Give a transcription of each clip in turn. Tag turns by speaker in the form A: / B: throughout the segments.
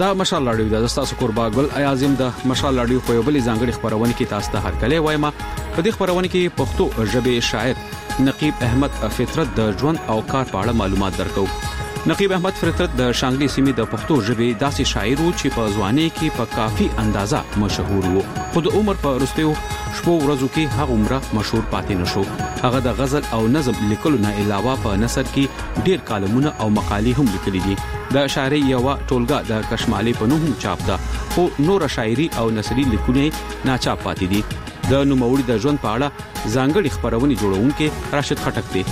A: دا مشال رادیو د تاسو قربا ګل اعظم د مشال رادیو په یو بل ځانګړي خبرونه کې تاسو ته هرکلی وایم. په دې خبرونه کې پښتو ژبه شاعر نقیب احمد فطرت د ژوند او کار په اړه معلومات درکو. نقیب احمد فطرت د شانګلي سیمې د پښتو ژبې داسې شاعر وو چې په ځوانۍ کې په کافي اندازه مشهور وو. خو د عمر په وروستیو شپو ورځو کې هغه عمره مشهور پاتې نشو. هغه د غزل او نظم لیکلو نه علاوه په نثر کې ډیر کالمونه او مقالې هم لیکلي دي. د شاعري یو ټولګه د کشمالي په نوم چاپ ده، خو نور شاعري او نثري لیکونه ناچاپ پاتې دي. د نوموړي د ژوند په اړه ځانګړي خبرونه جوړونکي راشد خټک دی.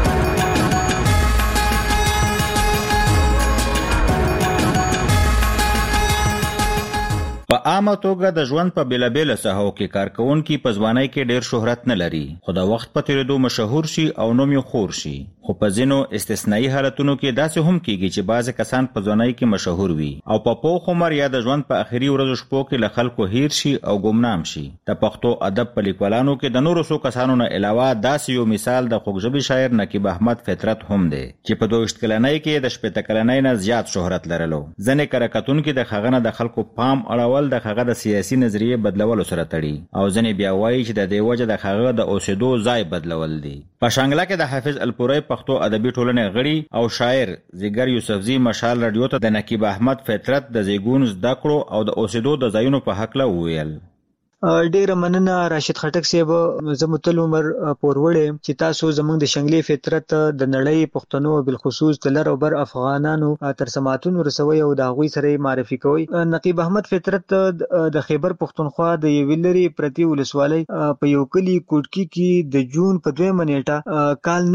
B: په عامه توګه د ژوند په بیلابیل ساحو کې کارکونکي په ځوانۍ کې ډیر شهرت نه لري، خو د وخت په تیریدو مشهور شي او نوم یې خور شي. خو په ځینو استثنایی حالتونو کې داسې هم کیږي چې بعض کسان په ځوانۍ کې مشهور وي او په پوخ عمر یا د ژوند په اخري ورځو شپو کې له خلکو هیر شي او ګمنام شي. د پښتو ادب په لیکوالانو کې د نورو څو کسانو نه علاوه داسې یو مثال د خوږژبي شاعر نقیب احمد فطرت هم دی چې په 22 کلنۍ کې د 18 کلنۍ نه زیات شهرت لرلو. ځنې کرکټونکي د هغه نه د خلکو پام اړول د هغه د سیاسي نظریه بدلولو سره تړي او ځنې بیا وایي چې د دې وجه د هغه د اوسېدو ځای بدلول دي. په شانګله کې د حافظ الپورۍ پښتو ادبي ټولنې غړي او شاعر زیګر یوسفزي مشال رادیو ته د نقیب احمد فطرت د زیګون زده کړو او د اوسېدو د ځایونو په حق له وویل.
C: ډیر مننه راشد خټک صاحب. زموتل عمر پوروړې چې تاسو زموږ د شنګلي فطرت د نړۍ پښتنو بالخصوص د لر او بر افغانانو تر سماعتون رسوي او د هغوی سره معرفي کوي. نقیب احمد فطرت د خیبر پښتونخوا د یویلری پرتی ولسوالۍ په یو کلی کوټکی کې د جون په 2 نیټه کال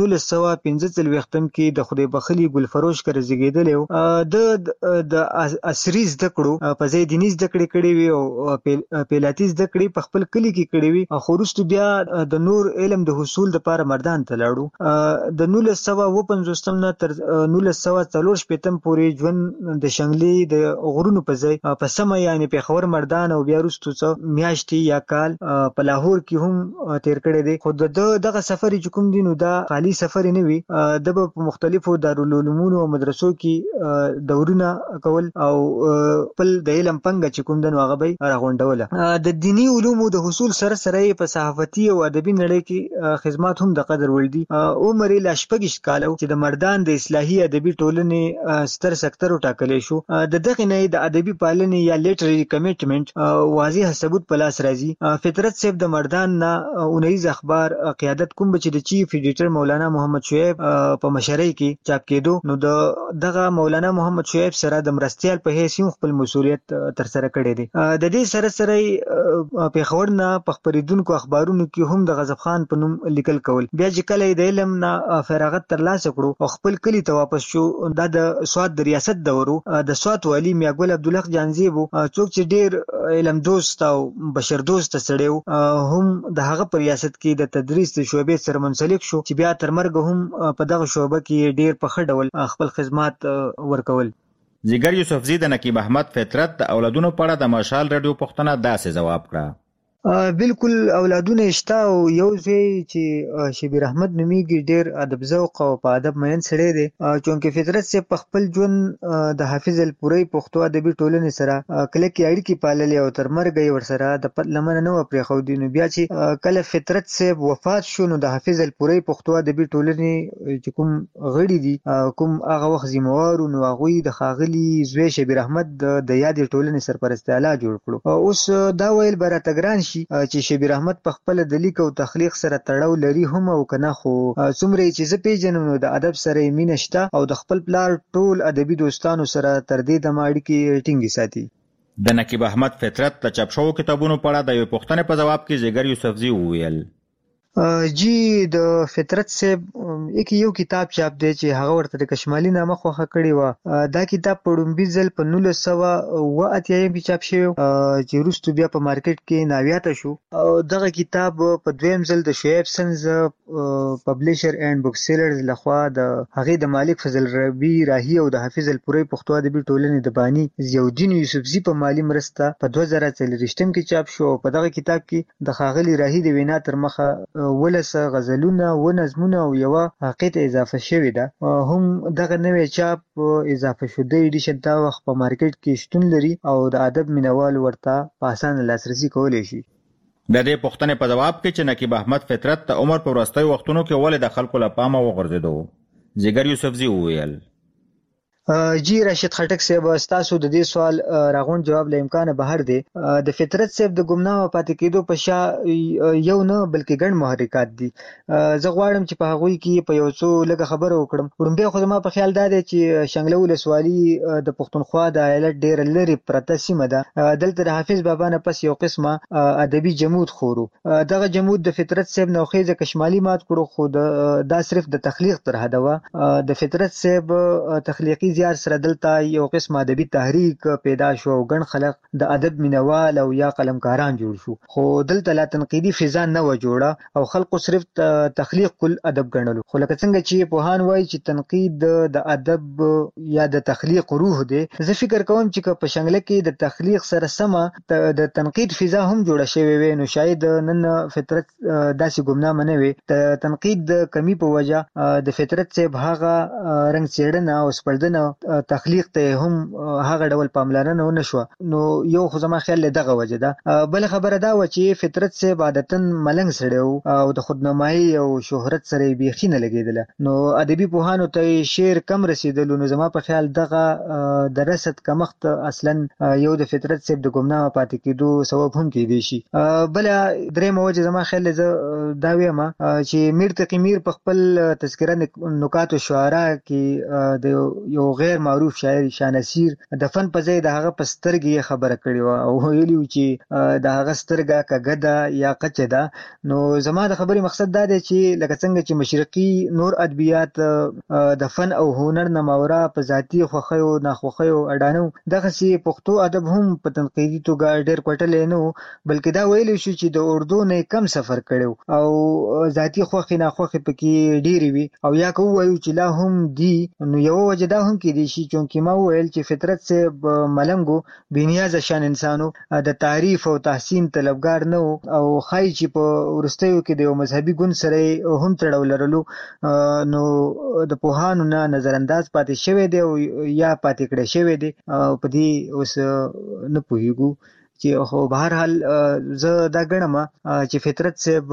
C: 1945 کې د خدای بخلی ګلفروش کر زیږیدل. د عصري زده کړو په ځای دیني زده کړې کړې وي او پیلاتي زده کړې په خپل کلی کې کړې وي. خو وروسته بیا د نور علم د حصول لپاره مردان ته لاړو. د 1955 نه تر 1940 پورې ژوند د شنګلي د غرونو په ځای په سمه یعنی پیښور مردان او بیا وروسته څو میاشتې یا کال په لاهور کې هم تیر کړی دی. خو دغه سفر چې کوم دی نو دا خالی سفر نه وي. د په مختلفو دارالعلومونو او مدرسو کې دورونه کول او خپل د علم پنګه چې کوم دی نو هغه به راغونډوله. د دینی علومو د حصول سره سره په صحافتي او ادبي نړۍ کې خدمات هم د قدر وړ دي. عمر له شپږ کال چې د مردان د اصلاحي ادبي ټولنې ستر سکتر ټاکلې شو. د دغه نه د ادبي پالنې یا لیټرري کمیټمنټ واضح ثبوت په لاس راځي. فطرت صاحب د مردان نه اونیز اخبار قیادت کوم چې د چیف ایډیټر مولانا محمد شعیب په مشرۍ کې چاپ کېدو نو دغه مولانا محمد شعیب سره د مرستيال په حیث خپل مسولیت تر سره کړی دی. د دې سره سره پیښور نه په خبرېدونکو اخبارونو کې هم د غضب خان په نوم لیکل کول. بیا چې کله د علم نه فراغت ترلاسه کړو او خپل کلی ته واپس شو دا د سوات د ریاست دورو د سوات والی میاګل عبدالحق جانزیب څوک چې ډیر علم دوست او بشر دوست سړی هم د هغه په ریاست کې د تدریس شعبې سره منسلک شو چې بیا تر مرګ هم په دغه شعبه کې ډیر په ښه ډول خپل خدمات ورکول.
B: زیګر یوسفزي د نقیب احمد فطرت د اولادونو په اړه د مشال رادیو پښتنه داسې ځواب کړه.
C: بالکل اولادونه شته او یو ځای چې شبیر احمد نومیږي ډیر ادب ذوق او په ادب مین سړی دی. چونکه فطرت سے په خپل ژوند د حافظ الپورۍ پښتو ادبي ټولنې سره کلکې اړیکې پاللې او تر مرګ یې ورسره د پد لمنه نه پرېښودي. نو بیا چې کله فطرت صاحب وفات شو نو د حافظ الپورۍ پښتو ادبي ټولنې چې کوم غړي دي کوم هغه وخت ذمہوار نو هغوی د ښاغلي زوی شبیر احمد د یادې ټولنې سرپرست اعلی جوړ کړو. اوس دا ویل به راته ګران چې شبیر احمد په خپل د لیک او تخلیق سره تړاو لري هم او کنه، خو څومره چې زه پیژنم نو د ادب سره مینه شته او د خپل پلار ټول ادبي دوستانو سره تر دې د اړیکې ټینګې ساتي.
B: د نقیب احمد فطرت د چاپ شوو کتابونو په اړه د یو پوښتنې په جواب کې زیګر یوسفزي وویل.
C: جی د فطرت صاحب یو کتاب چاپ دی چې هغه ورته د کشمالي نامه خوښه کړې وه. دا کتاب په لومبي ځل په 1988 کې چاپ شوی چې وروسته بیا په مارکیټ کې ناویاته شو. دغه کتاب په دویم ځل د شعیب سنز پبلشر اینڈ بک سیلرز لخوا د هغې د مالک فضل ربی راهی او د حافظ الپورۍ پښتو ادبي ټولنې د بانی ضیاءالدین یوسفزي په مالی مرسته په 2024 کې چاپ شو. په دغه کتاب کې د ښاغلي راهی د وینا تر مخه ولسه غزلونه و نظمونه او یو حقیقت اضافه شوی ده. هم دغه نوې چاپ اضافه شوی ایډیشن تا وخت په مارکیټ کې شتون لري او د ادب مینوال ورته په اسانه لاسرسي کولی شي.
B: د دې پوښتنې په جواب کې چې نقیب احمد فطرت د عمر په وروستیو وختونو کې ولې د خلکو له پامه وغورځېدو، جګر یوسفزي وویل
C: جی راشد خټک صاحب تاسو د دې سوال راغون جواب له امکانه بهر دی. د فطرت صاحب د ګمنام پاتې کېدو په شا یو نه بلکې ګڼ محرکات دي. زه غواړم چې په هغوی کې په یو څو لږه خبره وکړم. وړاندې خو زما په خیال دا دی چې شنګله ولسوالي د پښتونخوا د ایالت ډېر لري پرته سیمه ده. دلته د حافظ بابا نه پس یو قسمه ادبي جمود خورو. دغه جمود د فطرت صاحب نوخیزه کشمالي مات کړو، خو دا صرف د تخلیق تر حده و. د فطرت صاحب تخلیقي زیار سره دلته یو قسم ادبي تحریک پیدا شو او ګڼ خلک د ادب مینوال او یا قلمکاران جوړ شو، خو دلته لا تنقیدي فضا نه و جوړه او خلکو صرف تخلیق کل ادب ګڼلو. خو لکه څنګه چې پوهان وایي چې تنقید د ادب یا د تخلیق روح دی، زه فکر کوم چې په شنګله کې د تخلیق سره سمه د تنقید فضا هم جوړه شوې وي، نو شاید نن فطرت داسې ګمنامه نه وي. د تنقید د کمی په وجه د فطرت صاحب هغه رنګ څېړنه او سپړدنه تخلیق ته هم هغه ډول پاملرنه ونه شو. نو یو خو زما خیال دغه وجه ده. بل خبره دا و چې فطرت صاحب عادتاً ملنګ سړی او د خودنمایي او شهرت سره بیخي نه لګېدله، نو ادبي پوهانو ته شعر کم رسیدلو. نو زما په خیال دغه د رسد کمښت اصلا یو د فطرت صاحب د ګمنامه پاتې کېدو سبب هم کېدی شي. بل درېیمه وجه زما خیال زه دا وایم چې میر تقي میر په خپل تذکره نکات الشعراء کې د یو غیر معروف شاعر شانسیر د فن په ځای د هغه په سترګې خبره کړې و او ویلي و چې د هغه سترګه کږه ده یا قچه ده. نو زما د خبرې مقصد دا دی چې لکه څنګه چې مشرقي نور ادبیات د فن او هنر نه ماورا په ذاتي خوښیو ناخوښیو اډانو، دغسې پښتو ادب هم په تنقیدي توګه ډېر کوټلی نه و، بلکې دا ویلی شو چې د اردو نه کم سفر کړی او ذاتي خوښې ناخوښې پکې ډېرې وي. او یا که ووایو چې لا هم دي، نو یوه وجه دا هم کېدی شي چونکې ما وویل چې فطرت صاحب ملنګو بېنیازه شان انسانو، د تعریف او تحسین طلبګار نه و او ښایي چې په وروستیو کې د یو مذهبي ګوند سره هم تړاو لرلو، نو د پوهانو نه نظرانداز پاتې شوی دی او یا پاتې کړی شوی دی. په دې اوس نه پوهېږو چې خو به هر حال زه دا ګڼم چې فطرت صاحب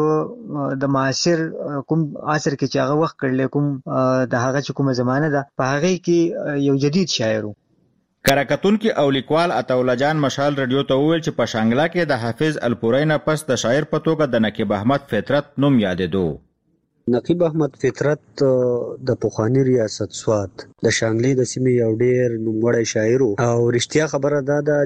C: د معاصر کوم عصر کې چې هغه وخت کړلی، کوم د هغه چې کومه زمانه ده، په هغې کې یو جدید شاعر و.
B: کراکتونکي او لیکوال عطاالله جان مشال رادیو ته وویل چې په شانګله کې د حافظ الپورۍ نه پس د شاعر په توګه د نقیب احمد فطرت نوم یادېدو.
D: نقیب احمد فطرت د پخوانی ریاست سوات د شانګلې د سیمې یو ډېر نوموړی شاعر او رښتیا خبره دا ده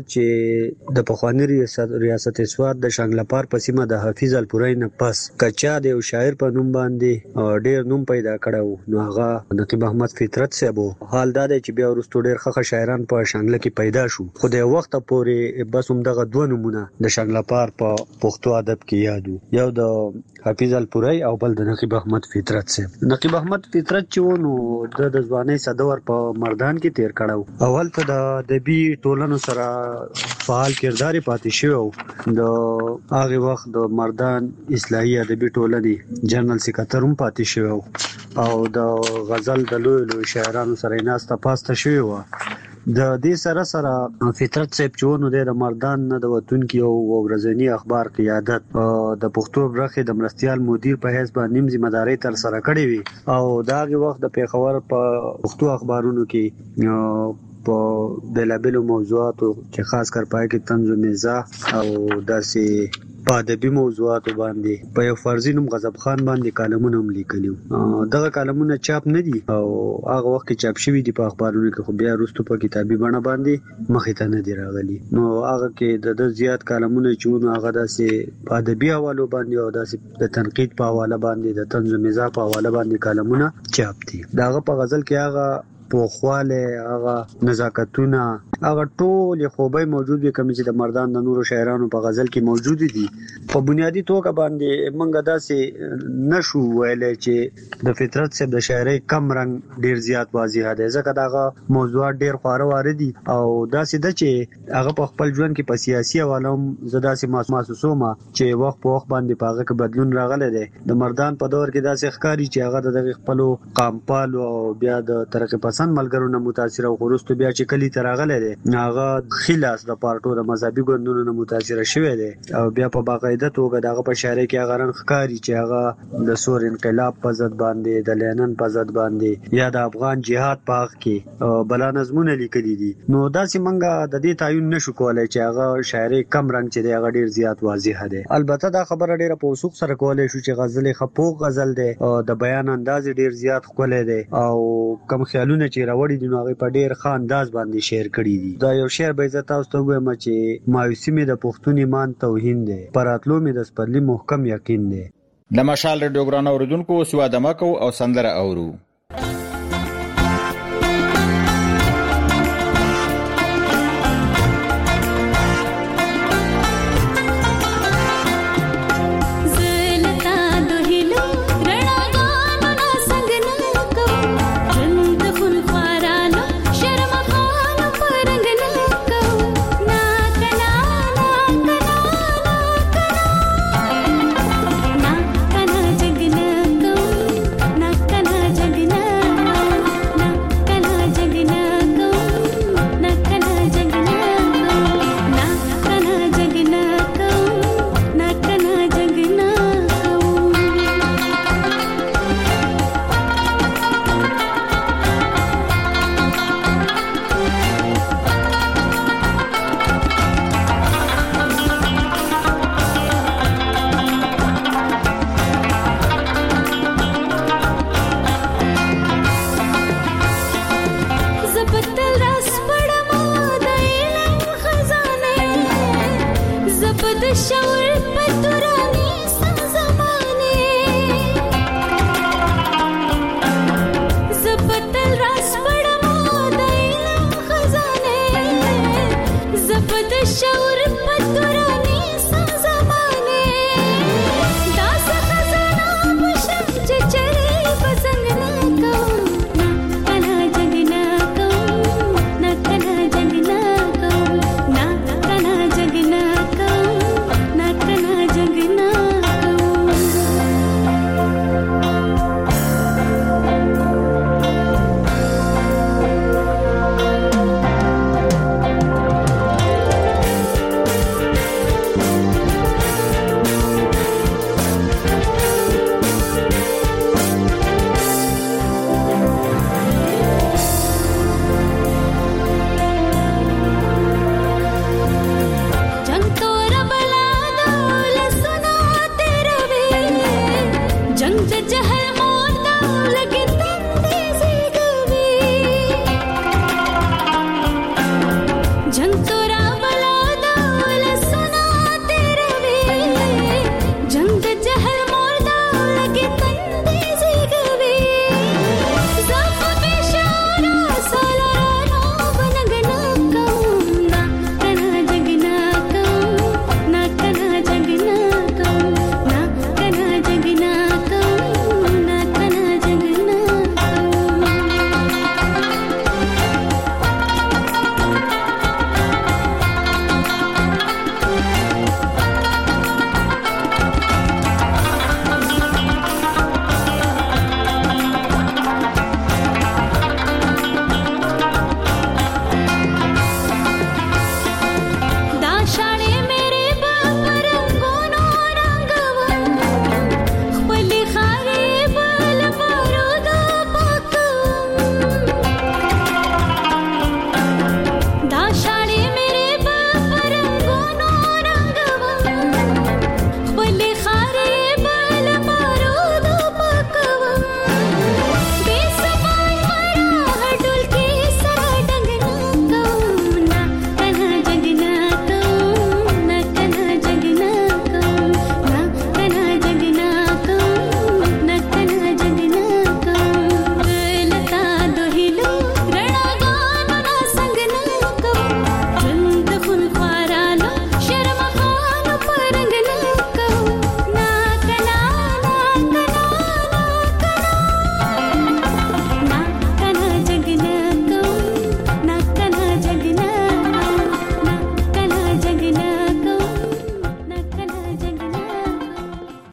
D: چې د پخوانی ریاست سوات د شانګلپار په سیمه د حافظ الپورۍ نه پس کچا د یو شاعر په نوم باندې ډېر نوم پیدا کړی، نو هغه نقیب احمد فطرت صاحب. حال دا دی چې بیا وروسته ډېر ښه شاعران په شانګله کې پیدا شو، خو د یو وخت پورې بس همدغه دوه نومونه د شانګلپار په پښتو ادب کې یاد وو، یو د حافظ الپورۍ او بل د نقیب احمد فطرت صاحب. نقیب احمد فطرت چې و نو د ځوانۍ صدور په مردان کې تیر کړو او هلته د ادبي ټولنو سره فعال کردار پاتې شوی. د هغه وخت د مردان اصلاحي ادبي ټولنې جنرال سکرټر هم پاتې شوی او د غزل د لوی شاعرانو سره ناسته پاسته شوی و. د دې سره فطرت صاحب چې ونه د مردان نه د وطن کې یو ورځنی اخبار قیادت د پښتو برخې د مرستيال مدیر په حیث باندې ذمہداري تر سره کړې وي او داغه وخت د پیښور په پښتو اخبارونو کې په بلابلو موضوعاتو چې خاص کر پای کې طنز و مزاح او داسې په ادبي موضوعاتو باندې په یو فرضي نوم غضب خان باندې کالمونه هم لیکلي. دغه کالمونه چاپ نه دي او هغه وخت کې چاپ شوي دي په اخبارونو کې، خو بیا وروسته په کتابي بڼه باندې مخې ته نه دي راغلي. نو هغه کې د زیات کالمونه چې هغه داسې په ادبي حوالو باندې او داسې د تنقید په حواله باندې د طنز و مزاح په حواله باندې کالمونه چاپ دي. دغه په غزل کې هغه پوخواله، هغه نزاکتونه هغه ټول خوبای موجود وي کوم چې د مردان د نورو شاعرانو په غزل کې موجود دي. په بنیادی توګه باندې موږ داسې نشو ویلې چې د فطرت صاحب د شاعرۍ کم رنگ ډیر زیات واضح دی ځکه داغه موضوعات ډیر خواره واره دي او داسې د چې هغه په خپل ژوند کې په سیاسي حواله زدا سي محسوسومه چې وخت په وخت باندې پاغه کې بدلون راغلی دی. د مردان په دور کې داسې ښکاری چې هغه د خپل قامپال او بیا د ترقی پسند ملګرو نه متاثر او خورستو بیا چې کلی تراغلی دی هغه خلاص د پارټو د مذهبي ګوندونو نه متاثر شوی دی او بیا په باقاعده توګه دغه په شاعرۍ کې هغه رنګ ښکاری چې هغه د سور انقلاب په ضد باندې د لینن په ضد باندې یا د افغان جهاد په حق کې بلا نظمونه لیکلي دي. نو داسې منګه د دې تعین نشو کولای چې هغه شاعرۍ کم رنگ چې دی هغه ډیر زیات واضح دی. البته دا خبره ډیره په وسوق سره کولای شو چې غزل خپوغ غزل دی او د بیان انداز ډیر زیات ښکلی دی او کم خیالونه چې راوړي دي نو هغه په ډیر ښه انداز باندې شعر کړی دي. دا یو شعر به عزت تاسو ته وایم چې مایوسی مې د پښتون ایمان توهین دی پراتلو مې د سپرلی محکم یقین دی.
B: د مشال ریډیو ګران اوریدونکو سواده مکو او سندره اورو.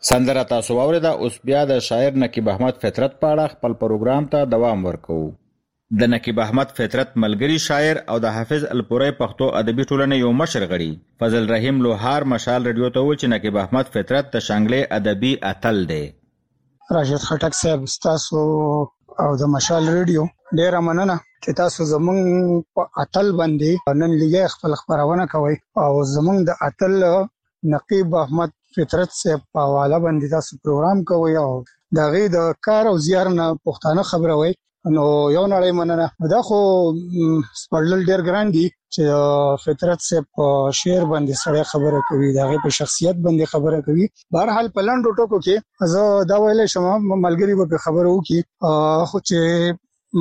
B: سندره تاسو واوریده. اوس بیا د شاعر نقیب احمد فطرت په اړه خپل پروګرام ته دوام ورکوو. د نقیب احمد فطرت ملګری شاعر او د حافظ الپورۍ پښتو ادبي ټولنې یو مشر غړي فضل رحیم لوهار مشال رادیو ته وویل چې نقیب احمد فطرت د شانګلې ادبي اتل دی.
E: راشد خټک صاحب تاسو او د مشال رادیو ډیره مننه چې تاسو زمونږ په اتل باندې نن لږه خپل خبرونه کوي او زمونږ د اتل نقیب احمد فطرت صاحب په حواله باندې تاسو پروګرام کوي او د غي د کار او زیار نه پښتانه خبروي. نو یو نړۍ مننه. دا خو سپړل ډیر ګران دي چې فطرت صاحب په شعر باندې سره خبره کوي، دا غي په شخصیت باندې خبره کوي. بهر حال په لاندو ټکو کې زه دا ویلې شم ملګری به خبرو کی خو چې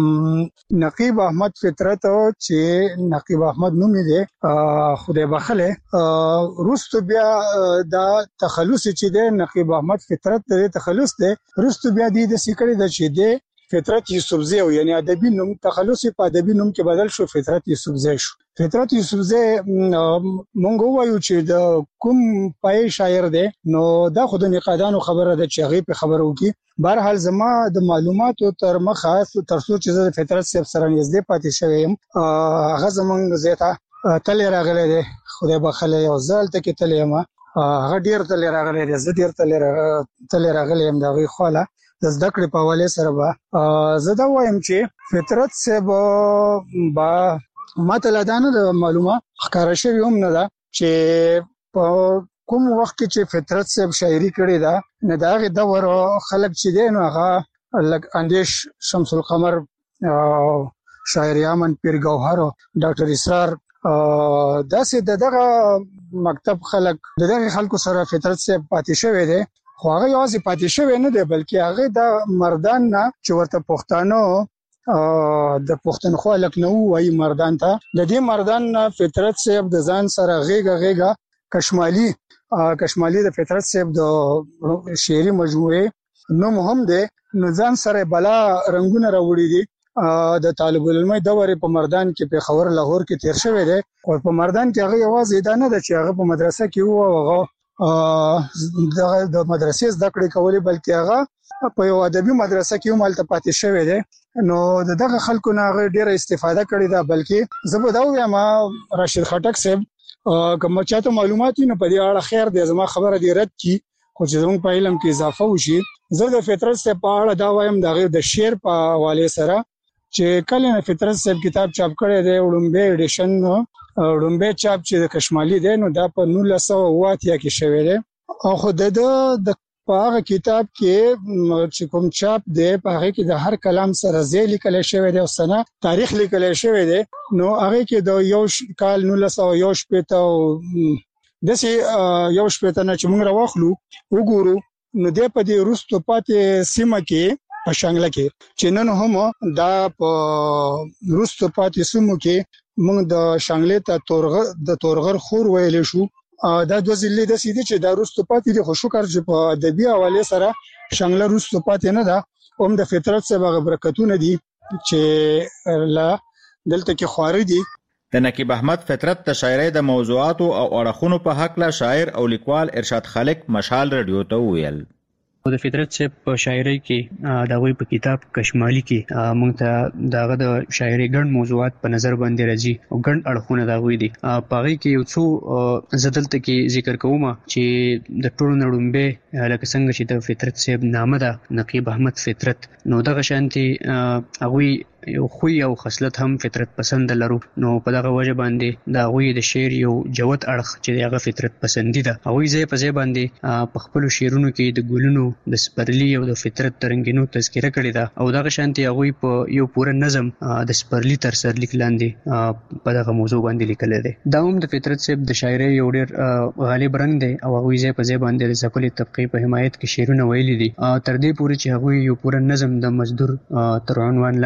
E: نقیب احمد فطرت چې نقیب احمد نوم دی خدای بخله روستو بیا دا تخلص چې دی نقیب احمد فطرت د تخلص دی روستو بیا دی د سیکړې د چې دی فطرت یوسفزی او یعنی ادبي نوم تخلص په ادبي نوم کې بدل شو، فطرت یوسفزی شو. فطرت یوسفزی مونږ وایو چې د کوم پای شاعر دی نو دا خود نقادانو خبره ده چې هغه په خبرو کې بهر حال زما د معلوماتو تر مخه تر څو چې د فطرت صاحب سره نږدې پاتې شوم هغه زمونږ زیاته تل راغلی دی خدای بخله یو ځل ته کې تل یم هغه ډیر تل راغلی دی زه ډیر تل راغلی یم دا غي خاله د زده کړې په حواله سره به زه دا وایم چې فطرت صاحب با ماته لدانه د معلومه ښکارا شوی هم نه ده چې په کوم وخت کې چې فطرت صاحب شاعري کړې ده نه دا غي د ور خلک چې دی نو هغه لک اندیش شمس القمر شاعر یمن پیر گوهر ډاکټر اسرار داسې دغه مکتب خلک دغه خلکو سره فطرت صاحب پاتې شوی دی. خو هغه یوازې پاتې شوی نه دی بلکې هغه د مردان نه چې ورته پښتانه د پښتونخوا لکنو وایي مردان ته د دې مردان فطرت صاحب د ځان سره غیګه کشمالی د فطرت صاحب د شعري مجموعه نوم هم دی نو ځان سره بلا رنگونه راوړي دي د طالب العلم دورې په مردان کې په خبر لاهور کې تیر شوی دی او په مردان کې هغه یوازې دا نه ده چې هغه په مدرسه کې وو هغه د مدرسې زده کړې کولې بلکې هغه په یو ادبي مدرسه کې هم الته پاتې شوی دی نو دغه خلکو نه هغه ډیره استفاده کړې ده. بلکې زه به دا وایم راشد خټک صاحب کوم چاته معلومات نه په دې اړه خیر دی زما خبره دی رد کی خو چې زموږ په علم کې اضافه وشي زه د فطرت صاحب په اړه دا وایم د شعر په حواله سره چې کله نه فطرت صاحب کتاب چاپ کړی دی وړومبه ایډیشن وړومبه چاپ چې د کشمالی دی نو دا په 1908 کې شوی دی او خو د په هغه کتاب کې چې کوم چاپ دی په هغه کې د هر کلام سره ځای لیکل شوی دی او سنه تاریخ لیکل شوی دی نو هغه کې د یو کال 1901 پته او دسي یو شپته نه چې موږ راوخلو وګورو نو د په دې روستو پاتې سیمه کې په شانګله کې چې نن هم دا په روستو پاتې سیمو کې موږ د شانګلې ته د تورغر خور ویل شو دا د ځلې د سیدي چې دا روستو پاتې دي خو شکر چې په ادبي حواله سره شانګله روستو پاتې نه ده هم د فطرت سره برکتونه دي چې لا دلته کې خواري دي.
B: د نقیب احمد فطرت د شاعرۍ د موضوعاتو او اړخونو په حق لا شاعر او لیکوال ارشاد خالق مشال رادیو ته ویل.
F: د فطرت صاحب په شاعرۍ کې دا وی په کتاب کشمالی کې موږ ته داغه د شاعرۍ ګڼ موضوعات په نظر باندې راځي او ګڼ اړخونه دا وی دي په هغه کې یو څو زدلته کې ذکر کوم چې د ټولو نړومبه لکه څنګه چې د فطرت صاحب نامه ده نقیب احمد فطرت نو دغه شانتي هغه یو خو یو خصلت هم فطرت پسند لرو نو په دغه وجه باندې دا غوي د شعر یو جوت اړخ چې هغه فطرت پسندي ده هغه ځای په ځای باندې په خپل شعرونو کې د ګلونو د سپرلی او د فطرت ترنګینو تذکره کړې ده او دغه شانتي هغه په یو پوره نظم د سپرلی تر سر لیک لاندې په دغه موضوع باندې لیکل دي. دا هم د فطرت صاحب د شاعرۍ یو ډېر غالب رنګ دی او هغه ځای په ځای باندې د ځپلې طبقه په حمایت کې شعرونه ویلي دي تر دې پورې چې هغه یو پوره نظم د مزدور تر عنوان لاندې لیکل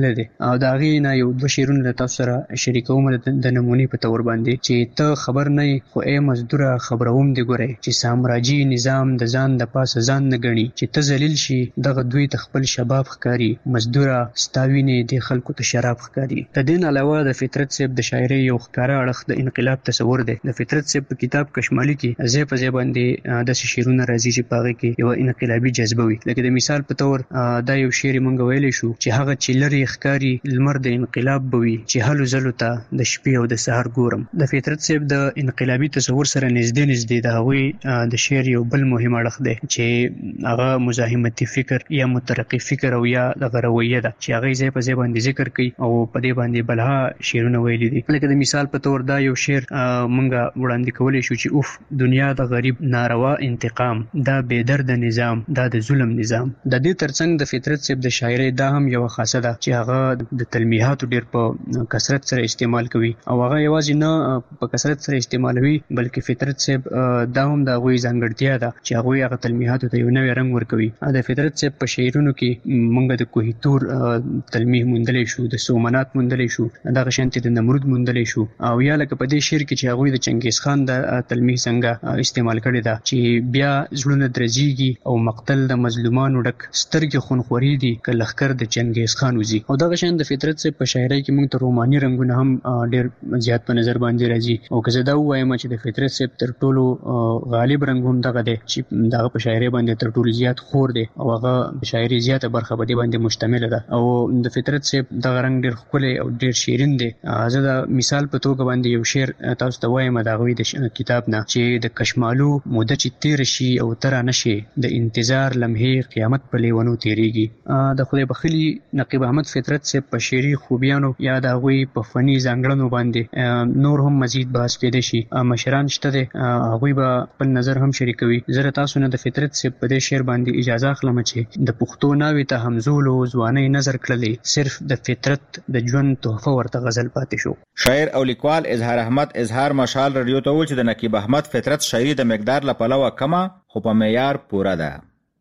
F: لیکل دي او دا غي نه یو دوه شعرونه تاسو سره شریکوم د نمونې په تور باندې چې ته خبر نه خو اے مزدوره خبروم دی ګوري چې سامراجي نظام د ځان د پاسه ځان نه غني چې ته ذلیل شي دغه دوی تخپل شباب خکاری مزدوره ستاوینه د خلکو ته شراب خکاری. د دین علاوه د فطرت صاحب د شاعري یو ښکارا اړخ د انقلاب تصور دی. د فطرت صاحب په کتاب کشمالي کې زه په باندې د شعرونو راځي چې پاغه کې یو انقلابي جذبه وي. لکه د مثال په تور دا یو شعر مونږ ویلی شو چې هغه چې لري ښکاری لمر د انقلاب بوي چې هلو زلو ته د شپې او د سحر ګورم. د فطرت صاحب د انقلابي تصور سره نږدې د هغوی د شعر یو بل مهم اړخ دی چې هغه مزاحمتي فکر یا مترقي فکر او یا د رویه ده چې هغه ځای په ځای باندې ذکر کوي او په دې باندې بلها شعرونه ویلي دي. لکه د مثال په تور دا یو شعر مونږ وړاندې کولی شو چې اوف دنیا د غریب ناروا انتقام دا بے درد نظام دا د ظلم نظام. د دې ترڅنګ د فطرت صاحب د شاعري دا هم یو خاصه ده چې هغه د تلمیحات ډیر په کثرت سره استعمال کوي او هغه یوازې نه په کثرت سره استعمالوي بلکې فطرت صاحب دا هم د غوي ځانګړتیا ده چې هغه تلمیحات ته یو نوې رنگ ورکوي. د فطرت صاحب په شعرونو کې مونږ د کوهیتور تلمیح موندلې شو د سومنات موندلې شو دغه شانتي د نمرود موندلې شو او یا لکه په دې شعر کې چې هغه د چنګیز خان د تلمیح څنګه استعمال کړی دا چې بیا زړونه درځيږي او مقتل د مظلومانو ډک سترګې خونخوري دي ک لخر د چنګیز خان وزي. او دغه شان د فطرت صاحب په شاعري کې موږ ته روماني رنگونه هم ډیر زیات په نظر باندې راځي او که زه دا وایم چې د فطرت صاحب تر ټولو غالب رنگ هم دغه دی چې دغه په شاعري باندې تر ټولو زیات خور دی او هغه شاعري زیاته برخه په دې باندې مشتمل ده او د فطرت صاحب دغه رنگ ډیر ښکلی او ډیر شیرین دی. زه د مثال په توګه باندې یو شعر تاسو ته وایم د هغوی د کتاب نه چې د کشمالو موده چې تیر شي او تر نشي د انتظار لمحې قیامت په لیونو تیریږي. د خدای بخلی نقیب احمد فطرت صاحب په شعري خوبیانو یا د هغوی په فني ځانګړنو باندې نور هم مزید بحث کېدای شي. مشران شته دي هغوی به خپل نظر هم شریکوي. زه تاسو نه د فطرت صاحب په دې شعر باندې اجازه اخلم چې د پښتو ناوې ته همزولو ځواني نظر کړلې صرف د فطرت د ژوند تحفه ورته غزل پاتې شو.
B: شاعر او لیکوال اظهار احمد اظهار مشال رادیو ته ویل چې د نقیب احمد فطرت شاعري د مقدار لپاره کمه خو په معیار پوره ده.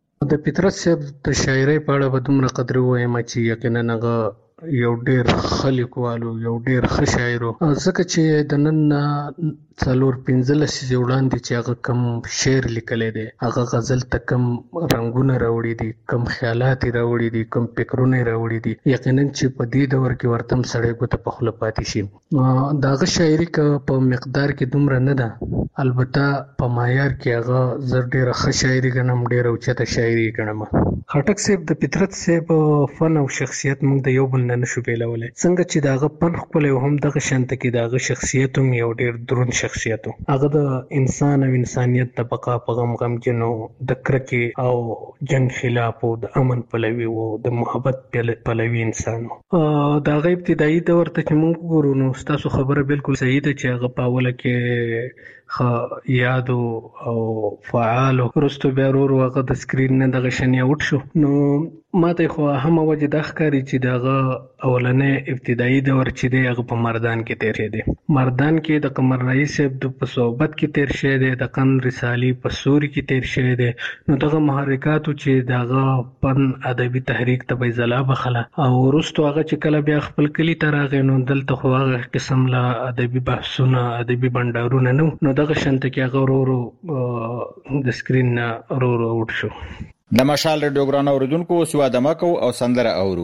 G: د فطرت صاحب د شاعري په اړه به دومره قدر وایم چې یقینا هغه یو ډیر خلیقوالو یو ډیر ښه شاعر ځکه چې د نن 4-15 وړاندې چې هغه کم شعر لیکلی دی هغه غزل ته کم رنگونه راوړي دي کم خیالات راوړي دي کم فکرونه راوړي دي یقینا چې په دې دور کې ورتم سړی ګوته په خوله پاتې شي. دغه شاعري که په مقدار کې دومره نه ده البته په معیار کې هغه زه ډېره ښه شاعري ګڼم ډېره اوچته شاعري ګڼم. خټک صاحب د فطرت صاحب فن او شخصیت موږ د یو بل نه نشو بیلولی څنګه چې دغه فن ښکلی او هم دغه شانته کې دغه شخصیت هم یو ډېر دروند شخصیت هغه د انسان او انسانیت د بقا په غمجنو د کرکې او جنگ خلاف او د امن پلوي او د محبت پلوي انسان د هغه ابتدایي دور ته چې موږ ګورو نو ستاسو خبره بالکل صحیح ده چې هغه په اوله کې یاد او فعال ورستو بیا ورو هغه د سکرین نه دغه شنې اوټ شو نو ماته خو هم وجه د ښکاری چې دغه اولنې ابتدایي دور چې دی هغه په مردان کې تیر شوی دی. مردان کې د قمر رئیس صاحب په صحبت کې تیر شوی دی د قند رسالي په سوري کې تیر شوی دی نو دغه محرکاتو چې دغه فن ادبي تحریک ته به ځلا بخله او ورستو هغه چې کله بیا خپل کلی ته راغی نو دلته خو هغه قسم لا ادبي بحثونه ادبي بندارونه نو دغه شانته کې هغه ورو د سکرین نه ورو اوټ شو.
B: د مشال رادیو ګران اوریدونکو سوا دمکو او سندره اورو.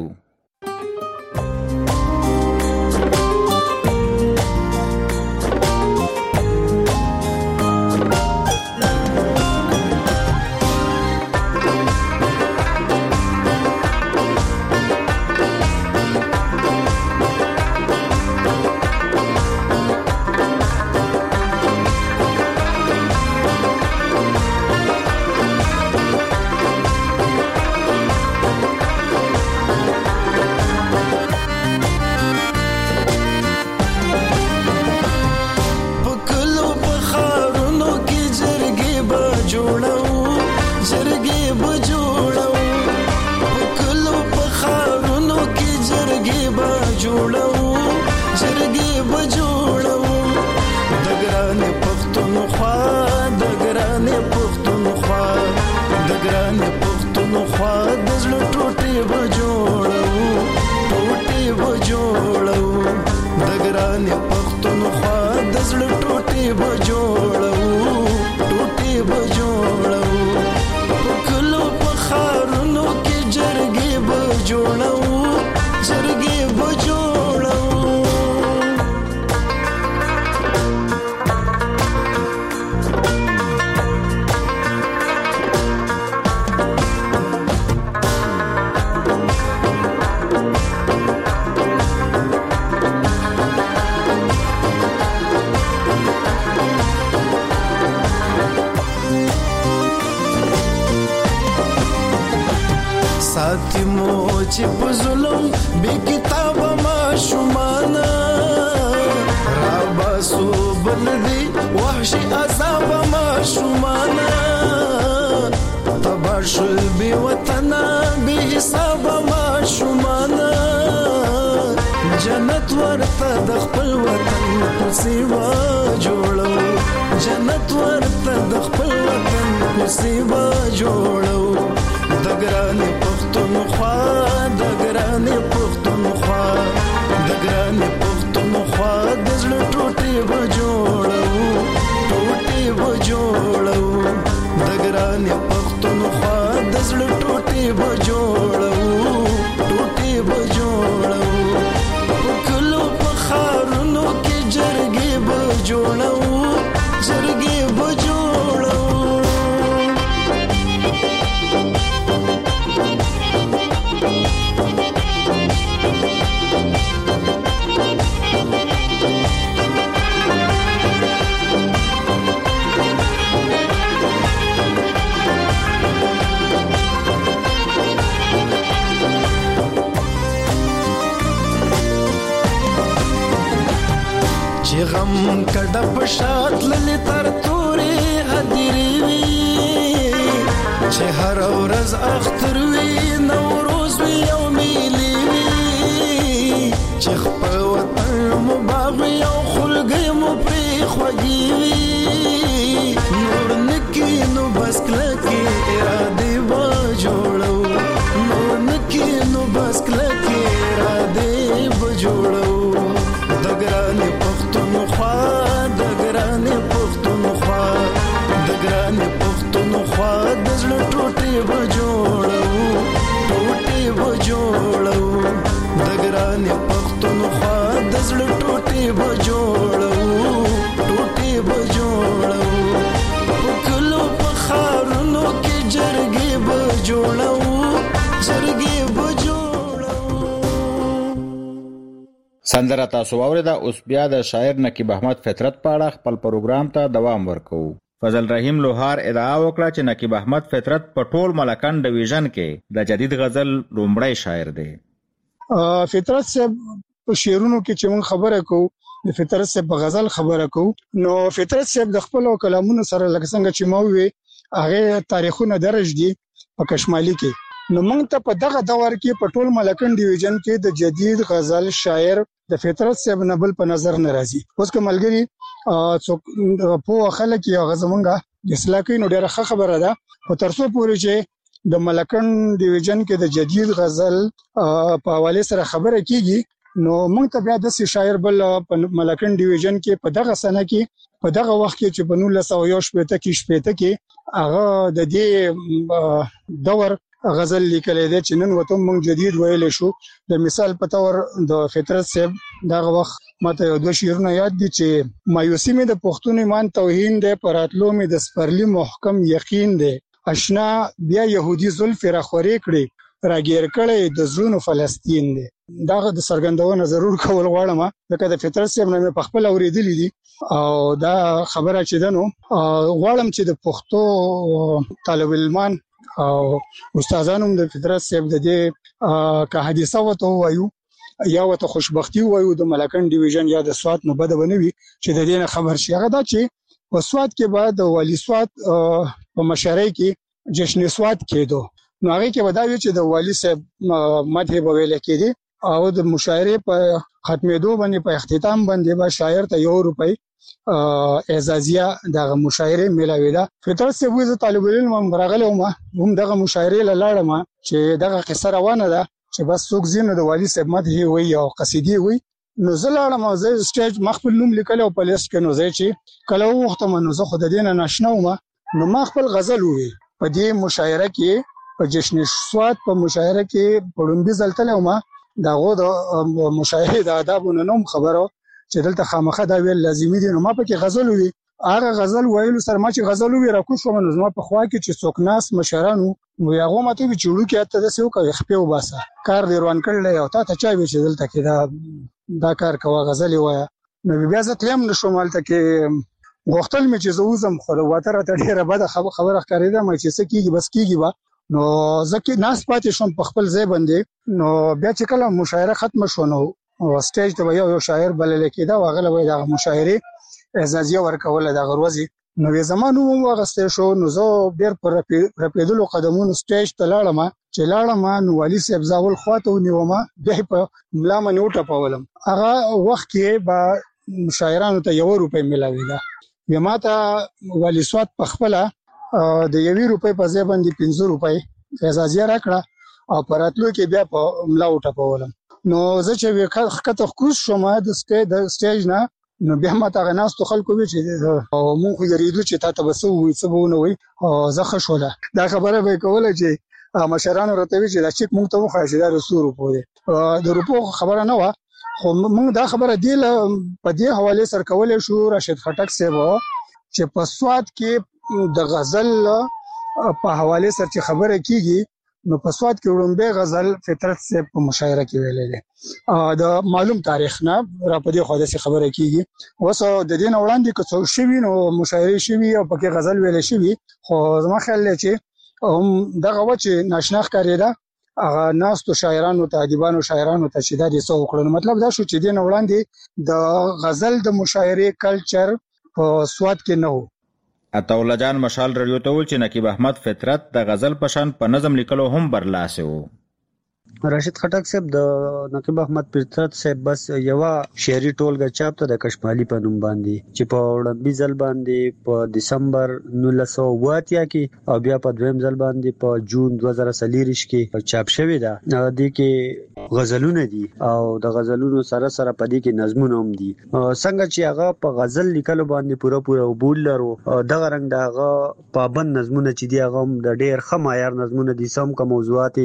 H: ګران پښتونخوا د زړه ټوټې به جوړو ټوټې ګران پښتونخوا د زړه ټوټې به جوړو ټوټې به جوړو په کلو په ښارونو کې جرګې به جوړو جرګې به جوړو ساتي مو چې په ظلم بې کتابه ماشومانه راباسو بلدي وحشي عذابه ماشومانه تبا شل بې وطنه بې حسابه ماشومانه جنت ورته د خپل وطن کوڅې به جوړو جنت ورته د خپل وطن کوڅې به جوړو د ګرانې پښتونخوا د ګرانې پښتونخوا د ګرانې پښتونخوا د زړه ټوټې به جوړو ټوټې به جوړو د ګرانې پښتونخوا د زړه ټوټې به جوړو ټوټې به جوړو په کلو په ښارونو کې جرګې به جوړو جرګې به جوړو چې غم کډه په شات للی تر تورې هدیرې وي چې هر ورځ اختر وي نوروز وي او میلې وي چې خپل وطن مو باغ وي او خلګۍ مو پرې خوږې وي نور نکي نو بس کلکې ارادې به جوړو نور نکي نو بس کلکې ارادې به جوړو د ګرانې پښتونخوا د ګرانې پښتونخوا د ګرانې پښتونخوا د زړه ټوټې به جوړو ټوټې به جوړو د ګرانې پښتونخوا د زړه ټوټې به جوړو ټوټې به جوړو په کلو په ښارونو کې جرګې به جوړو جرګې به جوړو
B: سندره تاسو واوریده. اوس بیا د شاعر نقیب احمد فطرت په اړه خپل پروګرام ته دوام ورکوو. فضل رحیم لوهار ادعا وکړه چې نقیب احمد فطرت په ټول ملکن ډیویژن کې د جدید غزل لومړی شاعر دی.
E: فطرت صاحب په شعرونو کې چې موږ خبره کوو د فطرت صاحب په غزل خبره کوو نو فطرت صاحب د خپل کلامونو سره لکه څنګه چې مو وی هغه تاریخونه درج دي په کشمالي کې نو موږ ته په دغه دور کې په ټول ملکن ډیویژن کې د جدید غزل شاعر د فطرت صاحب نبل په نظر ناراضي. اوس کوملګری څوک په خلک یو غزمنګه د اصلاح کې نو ډیره خبره ده او ترڅو پورې چې د ملکن ډیویژن کې د جدید غزل په حواله سره خبره کیږي نو موږ ته بیا د شاعر بل په ملکن ډیویژن کې په دغه سنه کې په دغه وخت کې چې په 1918 کې هغه د دې دور غزل لیکل دي چې نن وته موږ جدید ویل شو. د مثال په تور د فطرت صاحب دغه وخت ماته یو دوه شعرونه یاد دي چې مایوسی مې د پښتون ایمان توهین دی پراتلو مې د سپرلی محکم یقین دی آشنا بیا يهودي زلف را خورې کړې راګیر کړې د زړونو فلسطین دی. دا د سرګندونه ضرور کول غواړم ځکه د فطرت صاحب نه په خپل اوریدلې دي او دا خبره چې دنو غواړم چې د پښتو طالب علمان او استادانو د فطرت صاحب د دې که حادثه وته وایو یا وته خوشبختی وایو د ملکن ډیویژن یا د سوات نو بده بنوي چې د دې نه خبر شي. هغه دا چې په سوات کې بعد والی سوات په مشارۍ کې جشن سوات کېدو نو هغه کې وداوی چې د والی صاحب مدح به ویل کېدی او د مشاعره په ختمېدو باندې په اختتام باندې به شاعر ته ₹1 اعزازیه دغه مشاعره ملاوي ده. فطرت صاحب وز طالب علم راغله هم دغه مشاعره لاړم چې دغه قصه روانه ده چې بس څوک زینو د والی صاحب مدح وي او قصیدې وي نو زه لاړم زه سټیج مخبل نوم لیکل او په لیست کې نو زه چې کله وختم نو زه خود دینه ناشنا وم نو ما خپل غزل وی په دې مشاعره کې په جشن سواد په مشاعره کې پړمبي زلتله ما داغه د مشاعره د آدابونو نوم خبرو چې دلته خامخه دا ویل لازمي دي نو ما پکې غزل وی هغه غزل ویلو سره ما چې غزل وی راکو شو نو ما په خوا کې چې څوک ناس مشرانو نو هغه ماته وی چړو کې ته د سیو کوي خپل وباسه کار دی روان کړل او ته چا وی چې دلته کې دا کار کوه غزل وای نو بیا زه تلم نشم مالته کې غوښتل مې چې زوزم خو واتره ته ډیره بده خبره ښکارېده مې چې سکیږي بس کیږي با نو ځکه ناس پاتې شم په خپل ځای باندې نو بیا چې کله مشاعره ختم شو نو سټیج ته یو شاعر بلل کېدا واغله وای دا مشاعره اعزازیه ورکول دا غروزي نو زمانو واغسته شو نو زه ډیر پر رپیدلو قدمونو سټیج ته لاړم چې لاړم نو والي صاحب زاول خواته ونیوم بیا په ملا منو ټپولم هغه وخت کې با شاعرانو ته 1 روپۍ ملاوي دا بیا ماته والی سواد په خپل د 1 روپۍ په ځای باندې 15 روپۍ اعزازیه راکړه او پراتلو کې بیا په ملا وټپولم نو زه چې وخته خوښ شوم د سټیج نه نو بیا ماته غناستو خلکو وی چې او مونږ یریدو چې تاسو بسو وي سبونه وي او زه خوشاله دا خبره به کوله چې مشرانو راتوي چې دا چې مونږ ته وخایي چې دا رسول په د روپو خبره نه و خو موږ دا خبره دی په دې حواله سره کولای شو راشد خټک صاحب چې په سواد کې د غزل په حواله سره چې خبره کیږي نو په سواد کې وړاندې غزل فطرت صاحب په مشاعره کې ویلې ده د معلوم تاریخ نه را په دې خو د خبره کیږي وسو د دین وړاندې که څو شوی نو مشاعره شوی او پکې غزل ویلې شوی خو زما خیال دی چې دغه و چې ناشنا ښکارېده هغه ناستو شاعرانو ته ادیبانو شاعرانو ته چې دا دي څو وکړو مطلب دا شو چې دین وړاندې د غزل د مشاعره کلچر په سواد کې نه وو
B: عطاالله جان مشال رادیو ته ول چې نقیب احمد فطرت د غزل پشان په نظم لیکلو هم برلاسه وو
D: راشد خټک صاحب د نقیب احمد فطرت صاحب بس یو شعري ټولګه چاپ ته د کشمالي په نوم باندې چې په وړاندې ځل باندې په دسمبر 1980 کې او بیا په دویم ځل باندې په جون 2023 کې چاپ شوی دا د کې غزلونه دي او د غزلونو سره سره په دې کې نظمونه هم دي څنګه چې هغه په غزل لیکلو باندې پوره وبول لرو دغه رنګ دغه پابند نظمونه چې دی هغه د ډېر ښه معیار نظمونه دي سم کوم موضوعات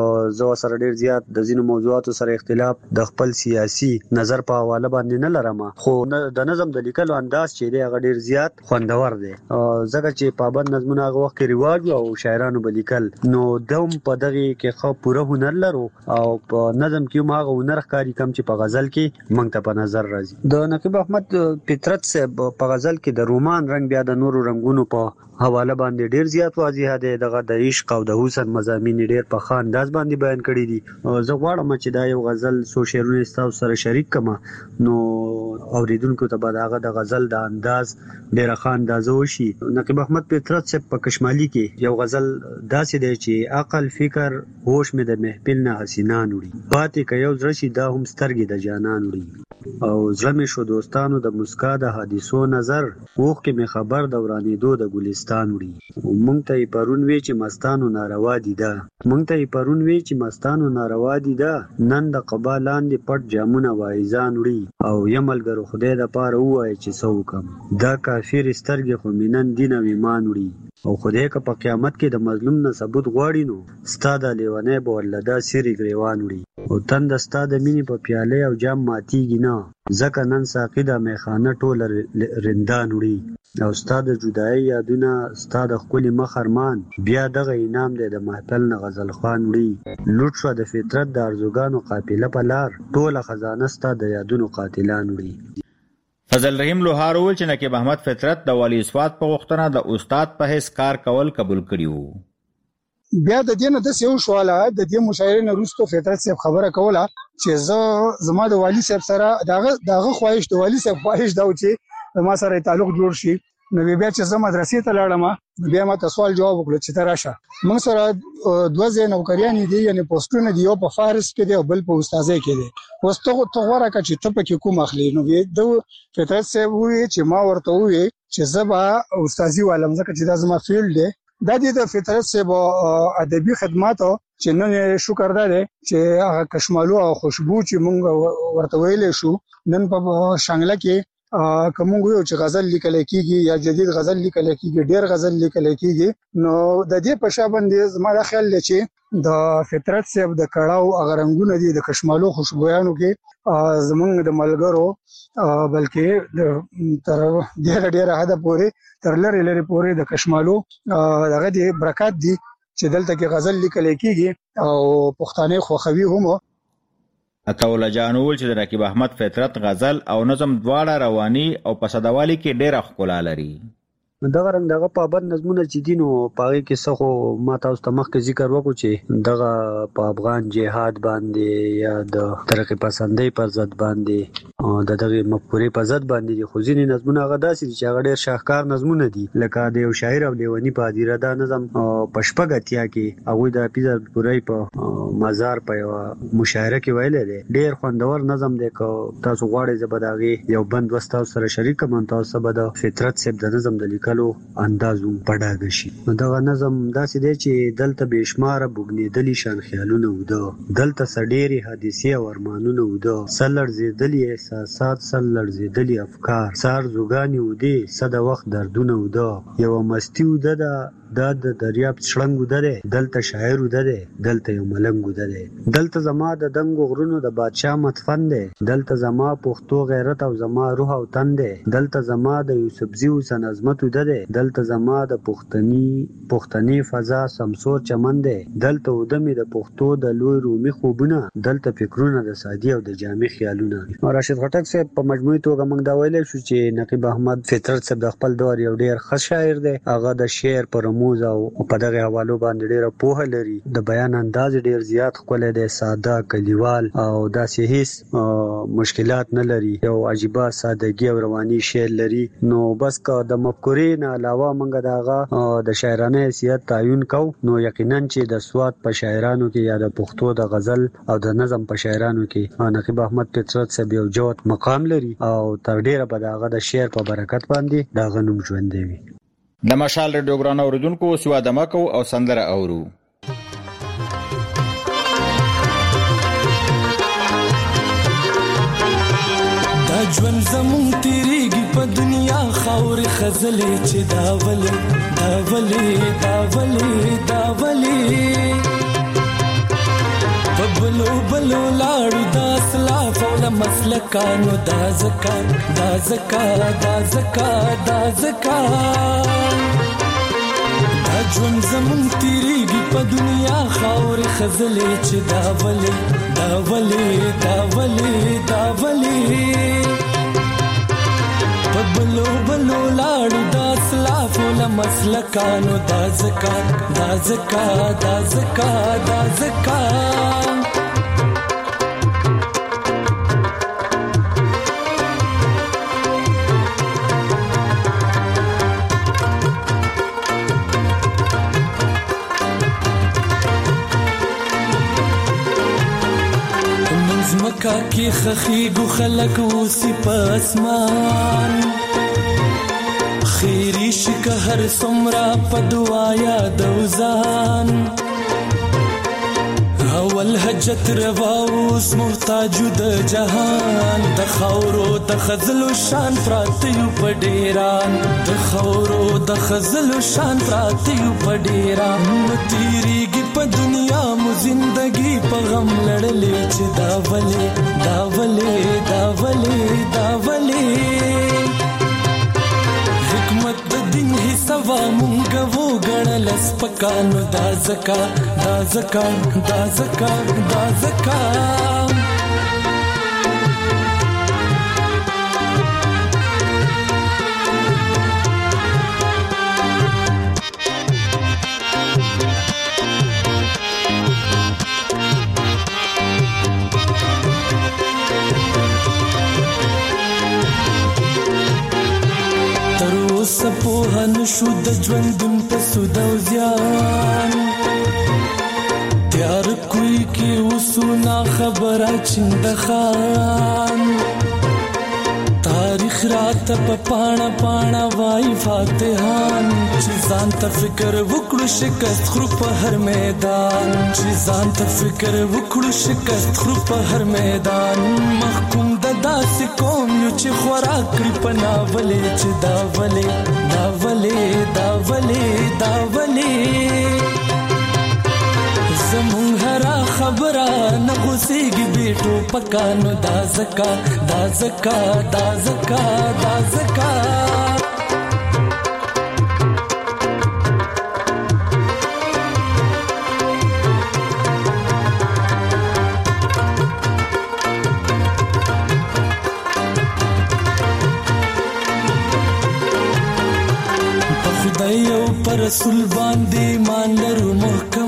D: زو سره ډیر زیات د ځینو موضوعاتو سره اختلاف د خپل سیاسي نظر په حواله باندې نه لرم خو د نظم د لیکلو انداز چې دی هغه ډیر زیات خوندور دی ځکه چې پابند نظمونه هغه وخت رواج او شاعرانو به لیکل نو دوم په دغه کې خو پوره هنر لرو او په نظم کې هم هغه هنر ښکاری کم چې په غزل کې مونږ ته په نظر راځي د نقیب احمد فطرت صاحب په غزل کې د رومان رنگ بیا د نورو رنگونو په حواله باندې ډیر زیات واضح دی دغه د عشق او د حسن مضامین ډیر په ښه انداز باندې بیان کړی دي زه غواړم چې دا یو غزل سو شعرونه تاسو سره شریک کما نو اوریدونکو ته به هغه د غزل د انداز ډیر ښه انداز وشي نقیب احمد فطرت صاحب په کشمالي کې یو غزل داسې دی چې عقل فکر هوش مې د محفل نه حسینان وړي پاتې که یو زړه شي دا هم سترګې د جانان وړي او زړه مې شو دوستانو د مسکا د حادثو نظر اوخ کې مې خبر دورانېدو د ګلستان وړي مونږ ته پرون وی چې مستانو ناروا دي دا مونږ ته پرون وی چې مستانو ناروا دي دا نن د قبا لاندې پټ جامونه وایزان وړي او یملګرو خدای د پاره وای چې څوکم دا کافر سترګې خو مینن دین او ایمان وړي او خدای که په قیامت کې د مظلوم نه ثبوت غواړي نو ستاده لیوانه به ولدا سری گریوان وړي او تند ستاده مینی په پیاله او جام ماتیږي نه ځکه نن ساقي د میخانه ټول رندان وړي او ستاده جدای یادونه ستاده خپل مخرمان بیا دغه انعام دی د محفل نه غزل خوان وړي لوټ شو د فطرت د ارزوګانو قافله په لار ټول خزانه ستاده یادونو قاتلان وړي
B: فضل رحیم لوهار ول چې نقیب احمد فطرت د والی سواد په غوښتنه د استاد په حیث کار کول قبول کړیو
E: بیا د دې نه د یو سواله د دې مشاعره نه وروسته فطرت صاحب خبره کوله چې زما د والی صاحب سره دغه خواهش د والی صاحب خواهش دا و چې ما سره تعلق جوړ شي نو بیا چې زه مدرسې ته لاړم بیا ما ته سوال جواب وکړ چې ته راشه موږ سره دوه ځای نوکریان دي یعنی پوسټونه دی یو په فارس کې دی او بل په استادۍ کې دی اوس ته غوړه که چې ته پکې کوم اخلي نو د فطرت صاحب وی چې ما ورته وی چې زه به استادي والم ځکه چې دا زما فیلډ دی د فطرت صاحب ادبي خدماتو چې نن شکر ده چې هغه کشمالو او خوشبو چې مونږ ورته ویلې شو نن په شانګله کې کوم یو چې غزل لیکل کیږي یا جدید غزل لیکل کیږي ډیر غزل لیکل کیږي نو د دې په شابه باندې زما د خیال چې د فطرت صاحب د کړهو اغرنګونه دي د کشمالو خوشبویانو کې زمونږ د ملګرو بلکې تر ډیر حد پورې تر لری پورې د کشمالو دغه دي برکات دي چې دلته کې غزل لیکل کیږي او پښتانه خوخوي هم
B: عطاوله جان ول چې د رقیب احمد فطرت غزل او نظم دواړه رواني او پسدوالي کې ډېره ښکلا لري
D: دغه رنګ دغه پابند نظمونه چې دي نو پاره کې څخه ما تاسو ته مخکې ذکر وکړو چې دغه په افغان جهاد باندې یا د ترقی پسندۍ پر ضد باندې او دغه مفکورې پر ضد باندې خو ځینې نظمونه هغه داسې چې هغه ډېر شاهکار نظمونه دي لکه د یو شاعر او لیونی په هدیره دا نظم په شپږتیا کې هغه د حافظ پورای په مزار په یو مشاعره کې ویل دي ډېر خوندور نظم دی که تاسو غواړئ زبداغي یو بند وستاو سره شریک کوم تاسو به د فطرت صاحب د نظم د لیکلو اندازو پډاګ شي دغه نظم داسې دی چې دلته بشمار بوګنیدلی شان خیالونه وده دلته سډيري حادثه او ارمانونه وده سلړزیدلی احساسات سلړزیدلی افکار سار زوګانی ودی صد وخت دردونه وده یو مستی وده د دریاب شړنګ وده دلته شاعر وده دلته یو ملنګ وده دلته زما د دنګ غرونو د بادشاه متفن دی دلته زما پښتو غیرت او زما روح او تن دی دلته زما د یوسفزي حسن عظمت وده دلته زما د پښتني فضا سمسور چمن دی دلته ودمي د پښتو د لوی رومي خوبونه دلته فکرونه د سادي او د جامع خیالونه راشد خټک صاحب په مجموعي توګه موږ دا ویلای شو چې نقیب احمد فطرت صاحب د خپل دور یو ډیر ښه شاعر دی هغه د شعر پر رموز او په دغه حوالو باندې ډیره پوهه لري د بیان انداز ډیر زیات ښکلی دی ساده کلیوال او داسې هیڅ مشکلات نه لري یو عجیبه سادهګي او رواني شعر لري نو بس که د مفکورې نه علاوه موږ دغه د شاعرانه حیثیت تعین کو نو یقینا چې د سواد په شاعرانو کې یا د پښتو د غزل او د نظم په شاعرانو کې نقیب احمد فطرت صاحب یو جوت مقام لري او تر ډیره به دغه د شعر په برکت باندې دغه نوم ژوندی وي
B: د مشال ریډیو ګران اوریدونکو سوا دمکو او سندره اورو
H: دا ژوند زمون تیریږي په دنیا خاورې خزلې چې دا ولې په بلو لاړو دا اسلاف او د مسلکانو دا زکا دا ژوند زمون تیریږي په دنیا خاورې خزلې چې دا ولې په بلو لاړو دا اسلاف او د مسلکانو دا زکا مکا کی خخیگو خلق اوسی پاسمان خیری شکه هر سمرا پا دعایا دوزان اول حجت رواوس محتاجو د جهان د خاورو د خزلو شان پراتیو پډیران د خاورو د خزلو شان پراتیو پډیران نو تیریږي په دنیا مو زندگی په غم لړلې چې دا ولې حکمت د دین حسابا مونږ وو غړل سپکانو دا زکا سپوهن شو د ژوندون په سود او زیان تیار کوي کې وسونا خبره چند خان تاریخ رات په پاڼه پاڼه وای فاتحان چې ځان ته فکر وکړو شکست خرو په هر میدان چې ځان ته فکر وکړو شکست خرو په هر میدان محکوم د داسې قوم یو چې خوراک کړی په ناولې چې دا ولې دا ولې دا ولې دا ولې زمون هرا خبره نه غوسیږي بیٹو پکانو دا زکا دا زکا دا زکا دا زکا په خدای او پر رسول باندې مان لرو محکم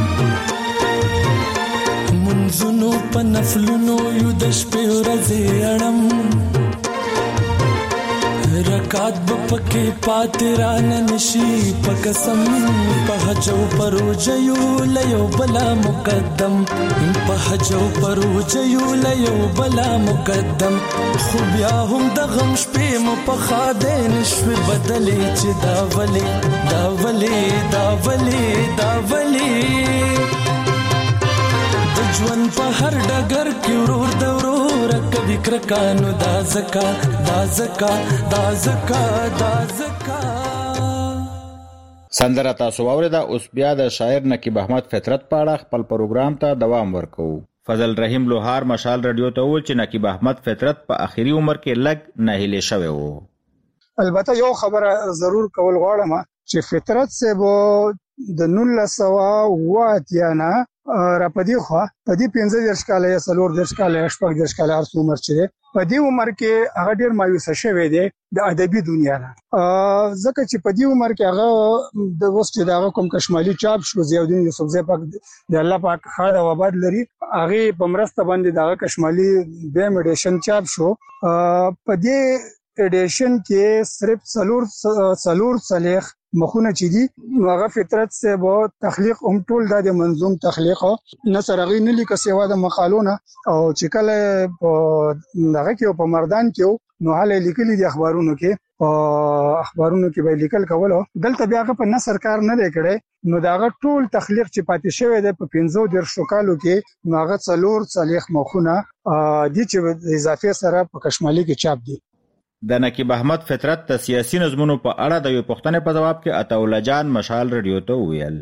H: منځونو په نفلونو یو د شپې ورځې اړم رکات به پکې پاتې رانه نشي په قسم په حج او په روژه یو له یو بلا مقدم په حج او په روژه یو له یو بلا مقدم خو بیا هم د غم شپې مو په خاده نشوي بدلې چې دا ولې دا ولې دا ولې دا ولې ژوند په هر ډګر کې ورور د ورور کبي کرکانو دا زکا دا زکا دا زکا دا زکا
B: سندره تاسو واوریده. اوس بیا د شاعر نقیب احمد فطرت په اړه خپل پروګرام ته دوام ورکوو. فضل رحیم لوهار مشال رادیو ته وویل چې نقیب احمد فطرت په اخري عمر کې لږ ناهیلی شوی و.
E: البته یو خبره ضرور کول غواړم چې فطرت صاحب د 1980 نه را پدې خو پدې 15 کال یا 14 کال یا 16 کال هر عمر چې پدې عمر کې هغه ډیر مایوس شوی دی د ادبي دنیا نه ځکه چې پدې عمر کې هغه د وسته دغه کوم کشمالي چاپ شو زیاودین یوسفزی پاک د الله پاک خیر او آباد لري هغه په مرسته باندې دغه کشمالي به میډیشن چاپ شو پدې ایډیشن کې صرف سلور صالح مخونه چې دي هغه فطرت سے به تخلیق هم ټول د منظوم تخلیق نه سرغی نه لیکه سیوا د مقالونه او چې کله دغه کې په مردان کې نو حاله لیکلي دي اخبارونو کې به لیکل کولو دلته بیا په نثر کار نه کړي نو دغه ټول تخلیق چې پاتې شوی دی په 15 کالو کې نو هغه څلور صالح مخونه دي چې اضافه سره په کشمالي کې چاپ دي.
B: د نقیب احمد فطرت د سیاسي نظمونو په اړه د یو پښتنې په جواب کې عطاالله جان مشال رادیو ته ویل.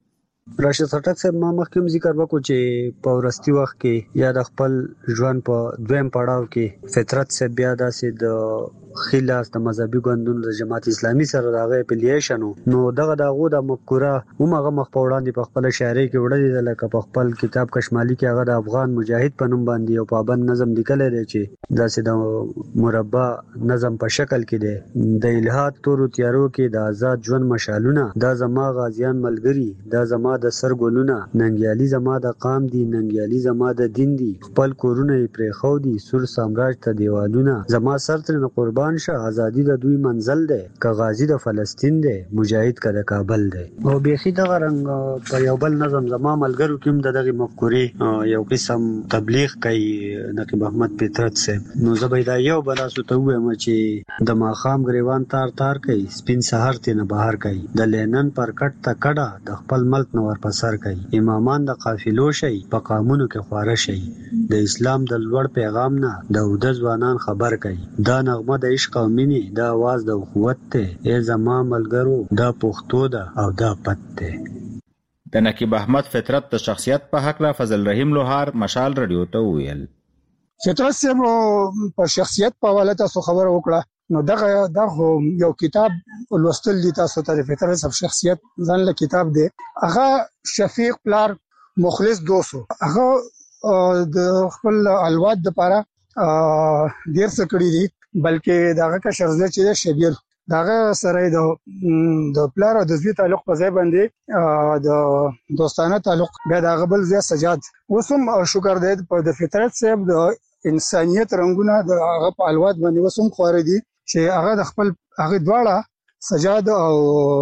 D: راشد خټک صاحب ما مخکې ذکر وکړو چې په ورستي وخت کې یا د خپل ژوند په دویم پړاو کې فطرت صاحب بیا داسې د خلاص د مذهبي ګوندونو د جماعت اسلامي سره دغه اپلیشن نو دغه د مفکوره همغه مخ په وړاندې په خپل شاعري کې وړل لکه په خپل کتاب کشمالي کې هغه د افغان مجاهد په نوم باندې یو پابند نظم لیکل دی چې داسې د مربع نظم په شکل کې دی د الہات تورو تیارو کې د آزاد ژوند مشالونه دا زما غازیان ملګری دا زما د سرګلونه ننګیالي زما د قام دي ننګیالي زما د دین دي خپل کورونه پرې خو دي سور سامراج ته دیوالونه زما سر تر قربان شه ازادي د دوی منزل دی که غازی د فلسطین دی مجاهد که د کابل دی او بيخي دغه رنګ په یو بل نظم زما ملګرو کې دغه مفکورې یو قسم تبلیغ کوي نقیب احمد فطرت صاحب نو زبیدا یو بلاسو ته وایم چې د ماخام غریوان تار تار کوي سپین سحر تنه بهر کوي د لینن پر کټ ته کډه د خپل ملک نور پر سر کوي امامان د قافلو شي په قامونو کې خواره شي د اسلام د لوړ پیغام نه د ود ځوانان خبر کوي دا نغمه د عشق او مینې دا आवाज د قوت ته ای زما ملګرو دا پښتو ده او دا پت ته.
B: د نقیب احمد فطرت د شخصیت په حق لا فضل رحیم لوهار مشال رادیو ته ویل.
E: فطرت صاحب په شخصیت په حواله تاسو خبر وکړه نو دغه یو کتاب ولوستل دي تاسو ته فطرت صاحب شخصیت ځان له کتاب دی هغه شفیق پلار مخلص دوسو هغه د خپل الواد لپاره ډیر څه کړی دي بلکې داغه کا شرزه چې شبیر داغه سره د پلار او د زوی تعلق په ځای باندې د دوستانه تعلق بیا داغه بل ځای سجاد وسم شکر دې په د فطرت صاحب د انسانيت رنگونه د هغه په الواد باندې وسم خوري دي چې هغه د خپل هغه دواړه سجاد او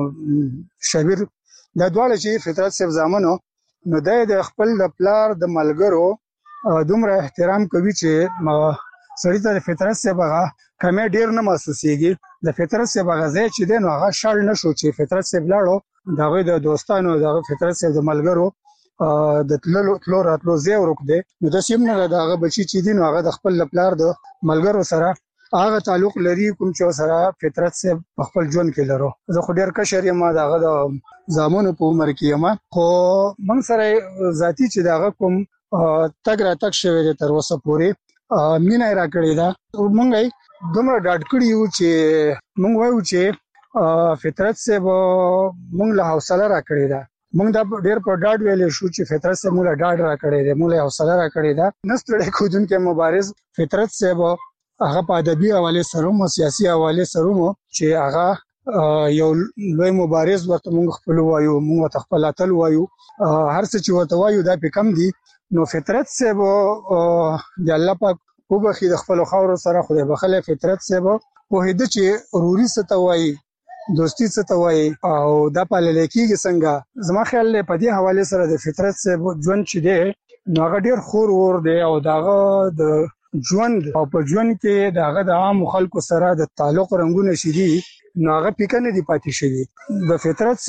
E: شبیر دا دواړه چې فطرت صاحب زامنو نو د خپل د پلار د ملګرو دومره احترام کوي چې سړی ته فطرت صاحب هغه کمې ډیر نه محسوسيږي د فطرت سه بغزه چې دین هغه شړ نشو چې فطرت سه بلاړو دغه د دوستانو دغه فطرت سه د ملګرو د تلو راتلو زی ورک دی نو د سیم نه دغه بچی چې دین هغه د خپل پلار د ملګرو سره هغه تعلق لري کوم چې سره فطرت سه خپل ژوند کې لرو زه خو ډیر کشر یم دغه د زامونو په عمر کې یم خو من سره ذاتی چې دغه کوم تګ را تک شوی دی تر اوسه پورې مینه را کړی دا مونږ دومره ډاډ کړی یو چې مونږ وایو چې فطرت سه مونږ له حوصله را کړی دا مونږ دا ډیر په ډاډ ویلې شو چې فطرت سه مونږ له ډاډ را کړی دی مونږ له حوصله را کړی دا نستړی کودونکو مبارز فطرت سه هغه په ادبي حواله سره او سیاسي حواله سره چې هغه یو لوی مبارز ورته مونږ خپل وایو مونږ خپل اتل وایو هر څه چې ورته وایو دا په کم دي نو فطرت سه د الله پاک په بخي د خپل خاور سره خدای بخله فطرت سه په هده چې روري ستوي دوستی ستوي او دا په لکېږي څنګه زما خیال له په دې حواله سره د فطرت سه ژوند چې دی نو هغه ډیر خور ور دی او داغه د ژوند او په ژوند کې داغه د عام خلکو سره د تعلق رنگونه شدي نو هغه پکې دي پاتې شي د فطرت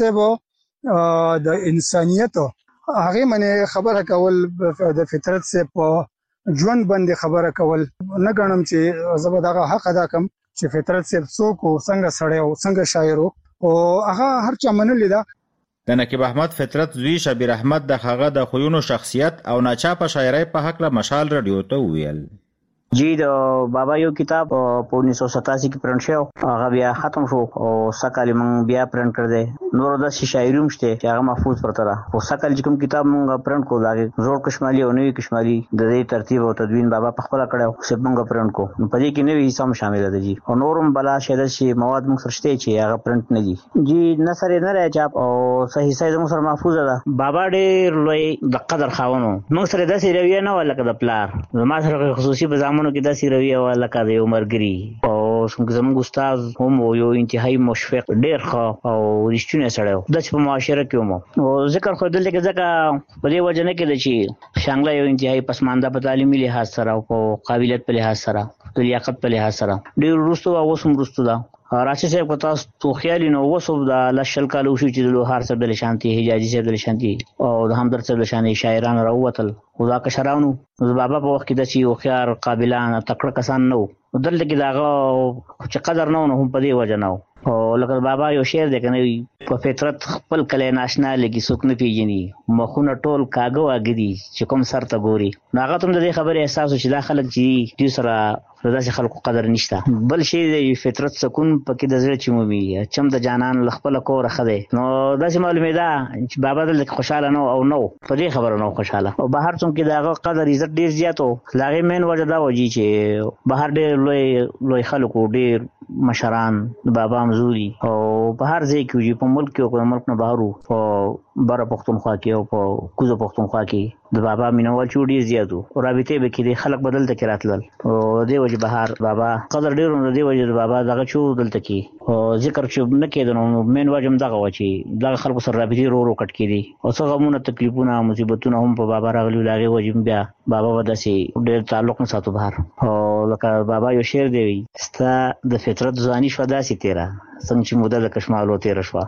E: سه د انسانيت هغه منه خبره کول د فطرت سه په ژوند باندې خبره کول نه غنم چې زبر دغه حق ادا کوم چې فطرت سه څوک څنګه سړی او څنګه شاعر او هغه هر چا منل دا
B: د نقیب احمد فطرت زوی شبیر احمد د هغه د خویونو شخصیت او ناچاپه شاعرۍ په حق له مشال رادیو ته ویل
I: جی د بابا یو کتاب په 1987 کې پرنټ شو هغه بیا ختم شو او سکهال مونږ بیا پرنټ کړ دې نور د شاعري هم شته چې هغه محفوظ پرته ده او سکهال چې کوم کتاب مونږ پرنټ کو دا زوړ کشمالي او نوې کشمالي د دې ترتیب او تدوین بابا په خپل کړو چې مونږ پرنټ کو په دې کې نوې حصہ شامل ده جی او نورم بلا شاید شي مواد مونږ سرشته چې هغه پرنټ نه دي جی نثر نه راځي چاپ او صحیح صحیح مونږ سره محفوظ ده بابا ډېر لوی د قدر خاونو مونږ سره د رویه نه ولکه د پلار زما سره خصوصي په زمانو کې د رویه لکه د عمرګری او څنګه زموږ استاد هم یو انتهایی مشفق ډیر ښه او رښتینی سړی د په معاشره کې مو او ذکر خو دلته کې ځکه په دې وجه نه کې چې شانګله یو انتهایی پسمانده په تعلیمي لحاظ سره او قابلیت په لحاظ سره د لیاقت په لحاظ سره ډیر وروسته او اوس هم وروسته ده راشي صاحب په تاسو تو خیال نو وسو د لشل کالو شو چې د لوهار سره د شانتي حجازي سره د شانتي او د همدرد سره د شانتي شاعران راوتل خدا کا شراونو بابا په وخت کې د چې خيار قابلان تکړه کسان نو دلته کې داغه چې قدر نه هم په دې وجه نه او لکه بابا یو شعر دی کنه په فطرت خپل کله ناشنا لګي څوک نه پیژني مخونه ټول کاغو اګدي چې کوم سر ته ګوري ناغه تم د خبره احساس چې دا خلک چې دې سره داسې خلکو قدر نشته بل شي د فطرت سکون پکې د زړه چمومي چم د جانان لخپل کور خده نو داسې معلومه ده چې بابا د خوشاله نو او نو په دې خبره نو خوشاله او بهر څوم کې داغه قدر عزت ډیر زیاتو لاغه مین وجه دا وږي چې بهر ډیر لوی خلکو ډیر مشران بابا مزوري او بهر ځای کې په ملک کې او په ملک نه بهرو په بره پښتونخوا کې او په کوزه پښتونخوا کې د بابا مینوال چوډي زیاتو او رابطه به کې خلک بدل تک راتلل او د وجه بهر بابا قدر ډیر نو د وجه بابا دغه چو دلته کې او ذکر چې نه کېدنو مین وجه دغه وچی دغه خلکو سره رابطه رو کټ کېدي او څنګه مونږ تکلیفونه مصیبتونه هم په بابا راغلي لاغه وجه بیا بابا وداسي ډیر تعلق نه ساتو بهر او لکه بابا یو شعر دی ستا د فطرت ځواني شو داسي تیرا څنګه چې موده د کشمالو تیر شو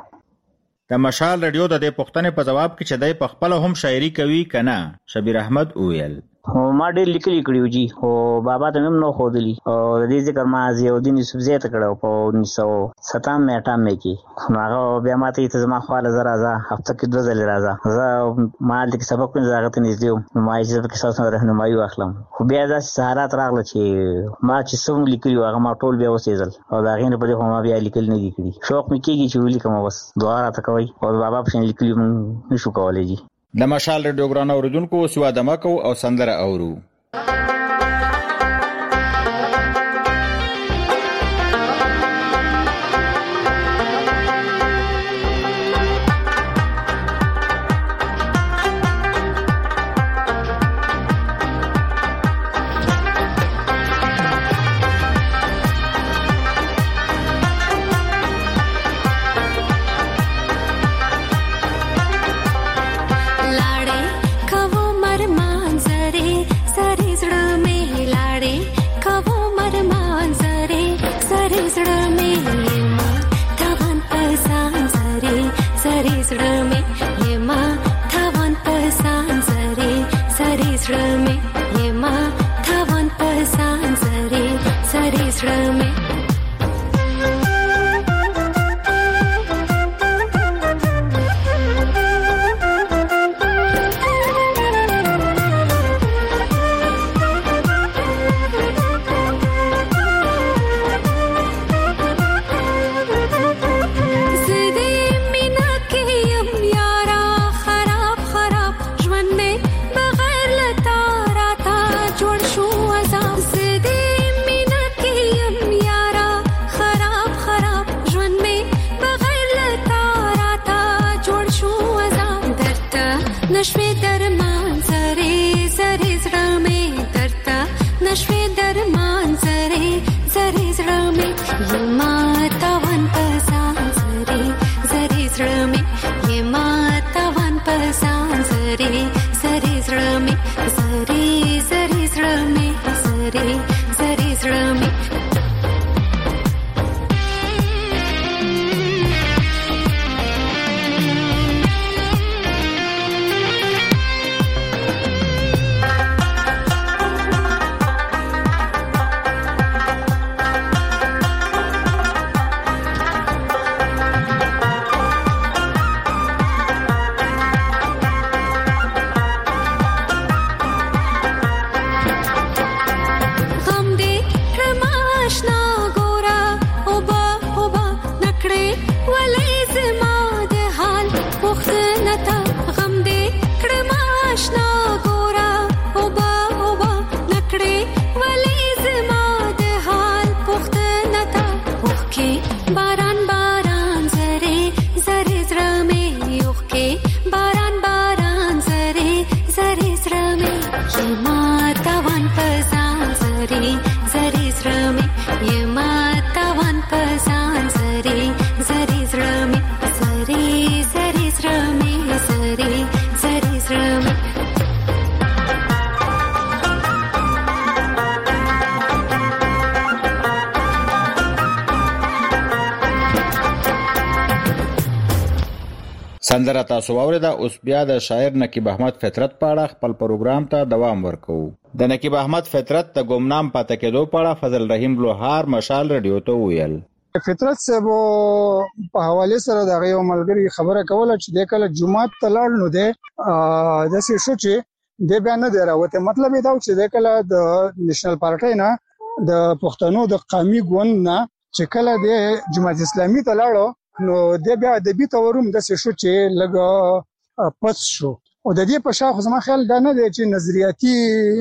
B: د مشال رادیو د دې پښتنې په جواب کې چې دای په خپل هم شاعري کوي کنه شبیر احمد ویل
I: ما ډېر لیکلي کړیو جی او بابا ته هم نو خودلی او د دې ذکر ما زیودین یوسف زیات کړو په 1997 کې هغه بیا ماته ته زما خواله زرازه هفته کې 2 ځله راځه زه ما د سبق په ځای ته نږدې ما یې په کیسه سره راهنمایي واخلم خو بیا د سهارات راغله چې ما چې څوم لیکلي هغه ما ټول بیا وسېزل او دا غینه په دې ما بیا لیکل نه دي کړی شوق مې کېږي چې ولیکم بس دعا راته کوي او بابا په شان لیکلي نشو کولای جی
B: د مشال رادیو ګران اوریدونکو سوا دمکو او سندره اورو
J: लाड़े कवो मर मांजरे زړه مې یما تاوان پسان زری زری زړه مې نشوي درمان زری زری زړه مې درته نشوي درمان زری زری زړه مې یما تاوان پسان زری زری زړه مې یما تاوان پسان زری زری زړه مې زری زری زړه مې زری زری زړه مې
B: سندره تاسو واوریده. اوس بیا د شاعر نقیب احمد فطرت په اړه خپل پروګرام ته دوام ورکوو. د نقیب احمد فطرت د ګمنام پاتې کېدو په اړه فضل رحیم لوهار مشال رادیو ته ویل.
E: فطرت صاحب په حواله سره د یو ملګری خبره کوله چې د کله جمعه ته لاړ نو د څه شو چې د بیان نه دراوته. مطلب دا چې د کله د نېشنل پارټي نه د پښتنو د قومي ګوند نه چې کله د جماعت اسلامي ته لاړو نو د بیا د بي تورم د څه شو چې لګ پس شو. او د دې په شاخ زما خیال دا نه دی چې نظریاتي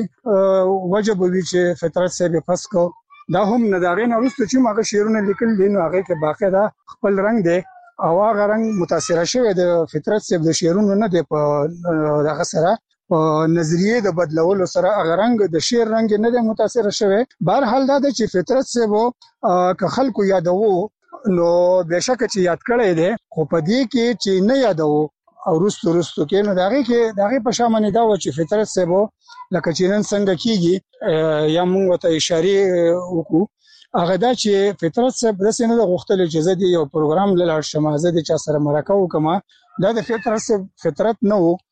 E: وجب وي چې فطرت صاحب پس کو. دا هم نه دا غي نه وروسته چې ماغه شعرونه لیکل دي نو هغه کې باقاعده خپل رنگ دی او هغه رنگ متاثر شوی د فطرت صاحب د شعرونو نه دی په دغه سره په نظریه د بدلولو سره هغه رنگ د شعر رنگ نه دی متاثر شوی. بهر حال دا چې فطرت صاحب که خلکو یادوو نو بهشکه چې یاد کړی دی خو په دې کې چې نه یادوو او رستو کې نو دغه په شامل دا و چې فطرت صاحب لکه چې نن څنګه کیږي یا موږ ته اشاره وکړو هغه دا چې فطرت صاحب د سینې د غوښتل چې زه د یو پروګرام لاله شمازه د چا سره مرکه وکم. دا د فطرت نه و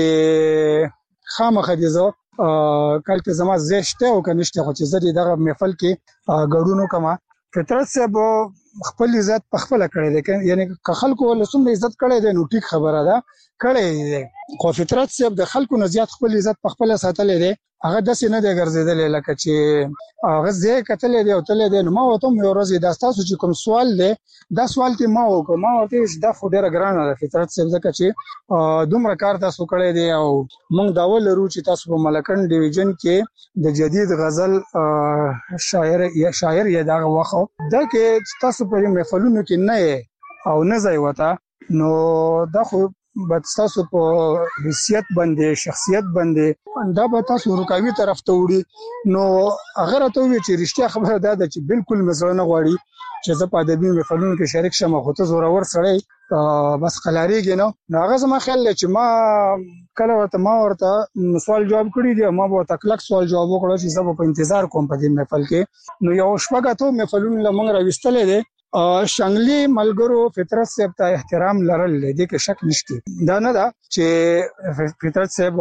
E: چې خامخا دې زه کله زما زشته او کنيشته خو چې زه دغه محفل کې ګډون وکم. فطرت صاحب خپل عزت په خپل کړی دی یعنی که خلکو له څومره عزت کړی دی نو ټیک خبره ده کړی دی خو فطرت صاحب د خلکو نه زیات خپل عزت په خپل ساتلې دی. هغه د سینې د ګرځیدل لکه چې هغه زه کتلې دی او تلې دی نو ما وته یو ورځ د تاسو چې کوم سوال دی دا سوال ته ما وکړ ما ورته دا خو ډیره ګرانه ده فطرت صاحب ځکه چې دومره کار تاسو کړی دی او موږ دا ولرو چې تاسو په ملکن ډیویژن کې د جدید غزل شاعر یې دا وخت دا کې تاسو په محفلونو کې نه او نه ځای وته نو دا خو بس تاسو په حیثیت باندې شخصیت باندې دا به تاسو رکاوي طرف ته وړي نو هغه راته وی چې رښتیا خبره ده چې بالکل مزړه نه غواړي چې زه په ادبي محفلونو کې شریک شم خو ته زورور سړی بس قلاریږي نو هغه زما خیال چې ما کله ورته سوال جواب کړی دی ما به تکلک سوال جواب وکړ چې زه په انتظار کوم په دې محفل کې نو یو شپږه ته محفلونو لمنګ راوستلې دي شنګلي ملګرو فطرت صاحب ته احترام لرل دي کې شک نشته دا نه دا چې فطرت صاحب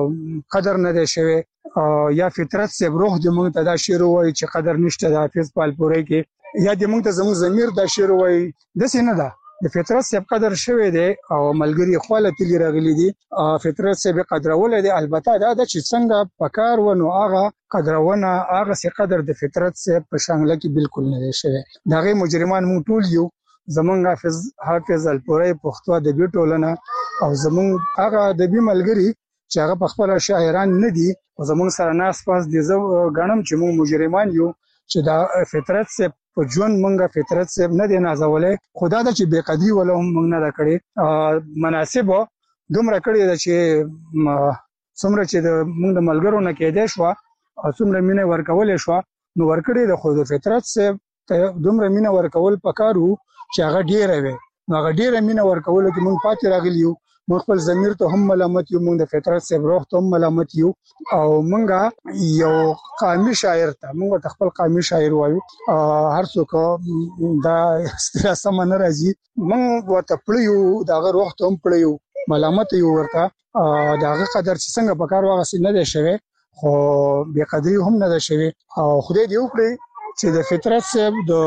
E: قدر نه دی شوی یا فطرت صاحب روح د موږ ته دا شعر وایي چې قدر نشته د حافظ پالپوري کې یا د موږ ته زموږ ضمیر دا شعر وایي د سینه دا د فطرت صاحب قدر شوی دی او ملګری خپل تلی راغلي دي فطرت صاحب قدرول دي البته دا چې څنګه پکار ونو هغه قدرونه هغه سي قدر د فطرت صاحب په شانګله کې بالکل نه دی شوی دغه مجرمان مو ټول یو زمونږ حافظ الپوري پښتو ادبي ټولنه او زمونږ هغه ادبي ملګری چې هغه په خپل شاعران نه دي او زمونږ سره ناس پاس دي زه غنم چې مو مجرمان یو چې دا فطرت صاحب په ژوند مونږه فطرت صاحب نه دی نازولې خدا د چې بے قدری ولا هم مونږ نه کړی مناسب دومره کړی د چې څومره چې مونږ د ملګرو نه کېدې شو او څومره مینه ورکولې شو نو ورکړی د خود فطرت صاحب ته دومره مینه ورکول پکارو چې هغه ډیره وي نو هغه ډیره مینه ورکول کې مونږ پاتې راغلیو مونږ خپل ضمیر ته هم ملامت یو مونږ د فطرت صاحب روح ته هم ملامت یو او مونږه یو قومي شاعر ته مونږ ته خپل قومي شاعر وایو هر څوک دا اصطلاح سم نه راځي مونږ ورته پړیو دا روح ته هم پړیو ملامت یو ورته داغه قدر چې څنګه پکار واغسي نه دی شوی خو بے قدری هم نه دی شوی او خدای دی وکړي چې د فطرت صاحب د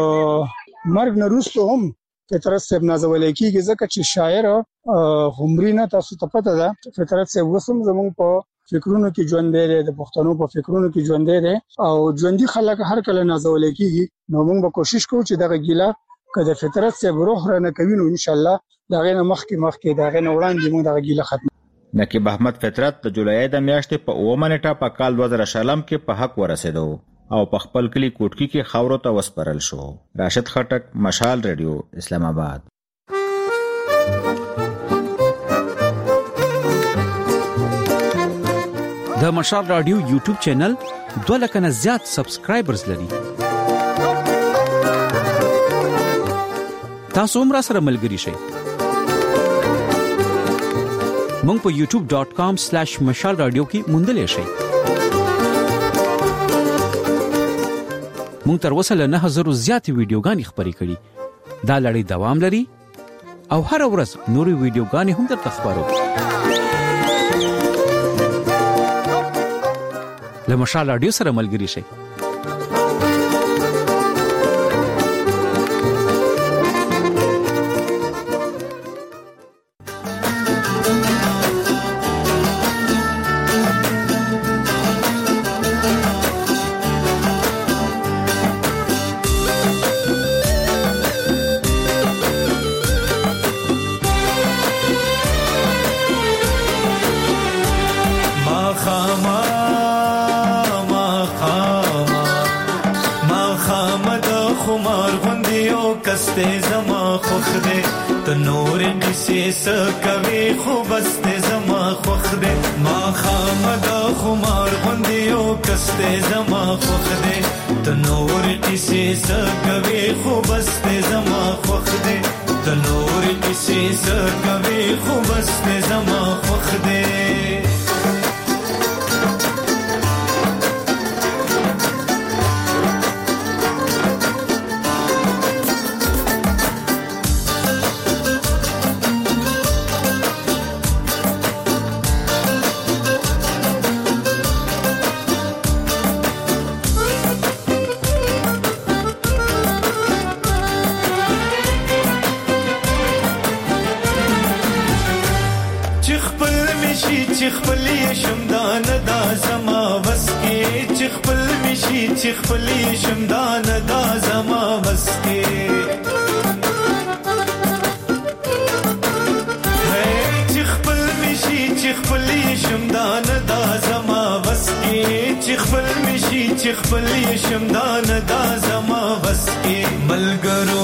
E: مرګ نه وروسته هم فطرت صاحب نازول کیږي ځکه چې شاعر همرینه تاسو ته پته ده فطرت صاحب وسم زموږ په فکرونو کې ژوند دی د پښتنو په فکرونو کې ژوند دی او ژوندۍ خلک هر کله نازول کیږي نو موږ به کوشش کوو چې دغه ګیله کله فطرت صاحب روح را نه کوي نو ان شاء الله دغه نه مخکې دغه نه وړاندې موږ دغه ګیله ختم
B: نقیب احمد فطرت د جولای د میاشتې په 9 منټه په کال 2000 کې په حق ورسېدو او په خپل کلی کوټکی کې خاورو ته وسپرل شو راشد خټک مشال ریډیو اسلام آباد
A: د مشال رادیو یوټیوب چینل 2 لک نه زیات سبسکرایبرز لري تاسو هم را سره ملګری شئ مونږ په youtube.com/mashalradio کې موندلې شئ مونږ تر اوسه له 9000 زیات ویډیوګانې خبرې کړې دا لړۍ دوام لري او هر ورځ نورې ویډیوګانې هم درته خبرو له مشال رادیو سره ملګری شئ
K: سکوي خو بسته زما خوخ دے ما خامد خمار غندیو کسته زما خوخ دے تنور کسی سکوي خو بسته زما خوخ دے تنور کسی سکوي خو بسته زما خوخ دے خپلی شمدان دا زما بسکی چی خپل میشی چی خپلی شمدان دا زما بسکی چی خپل میشی چی خپلی شمدان دا زما بسکی ملګرو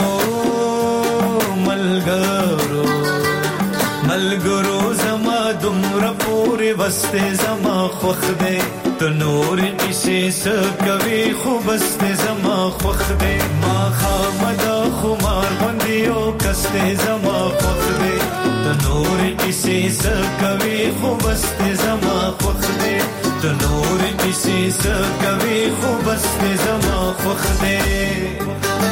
K: ملګرو ملګرو زما دومره پورې بسته زما خوښ دی تنور کسی سکوي خو بسته زما خوخ دے ما خامدا خمار بندیو کسته زما خوخ دے تنور کسی سکوي خو بسته زما خوخ دے تنور کسی سکوي خو بسته زما خوخ دے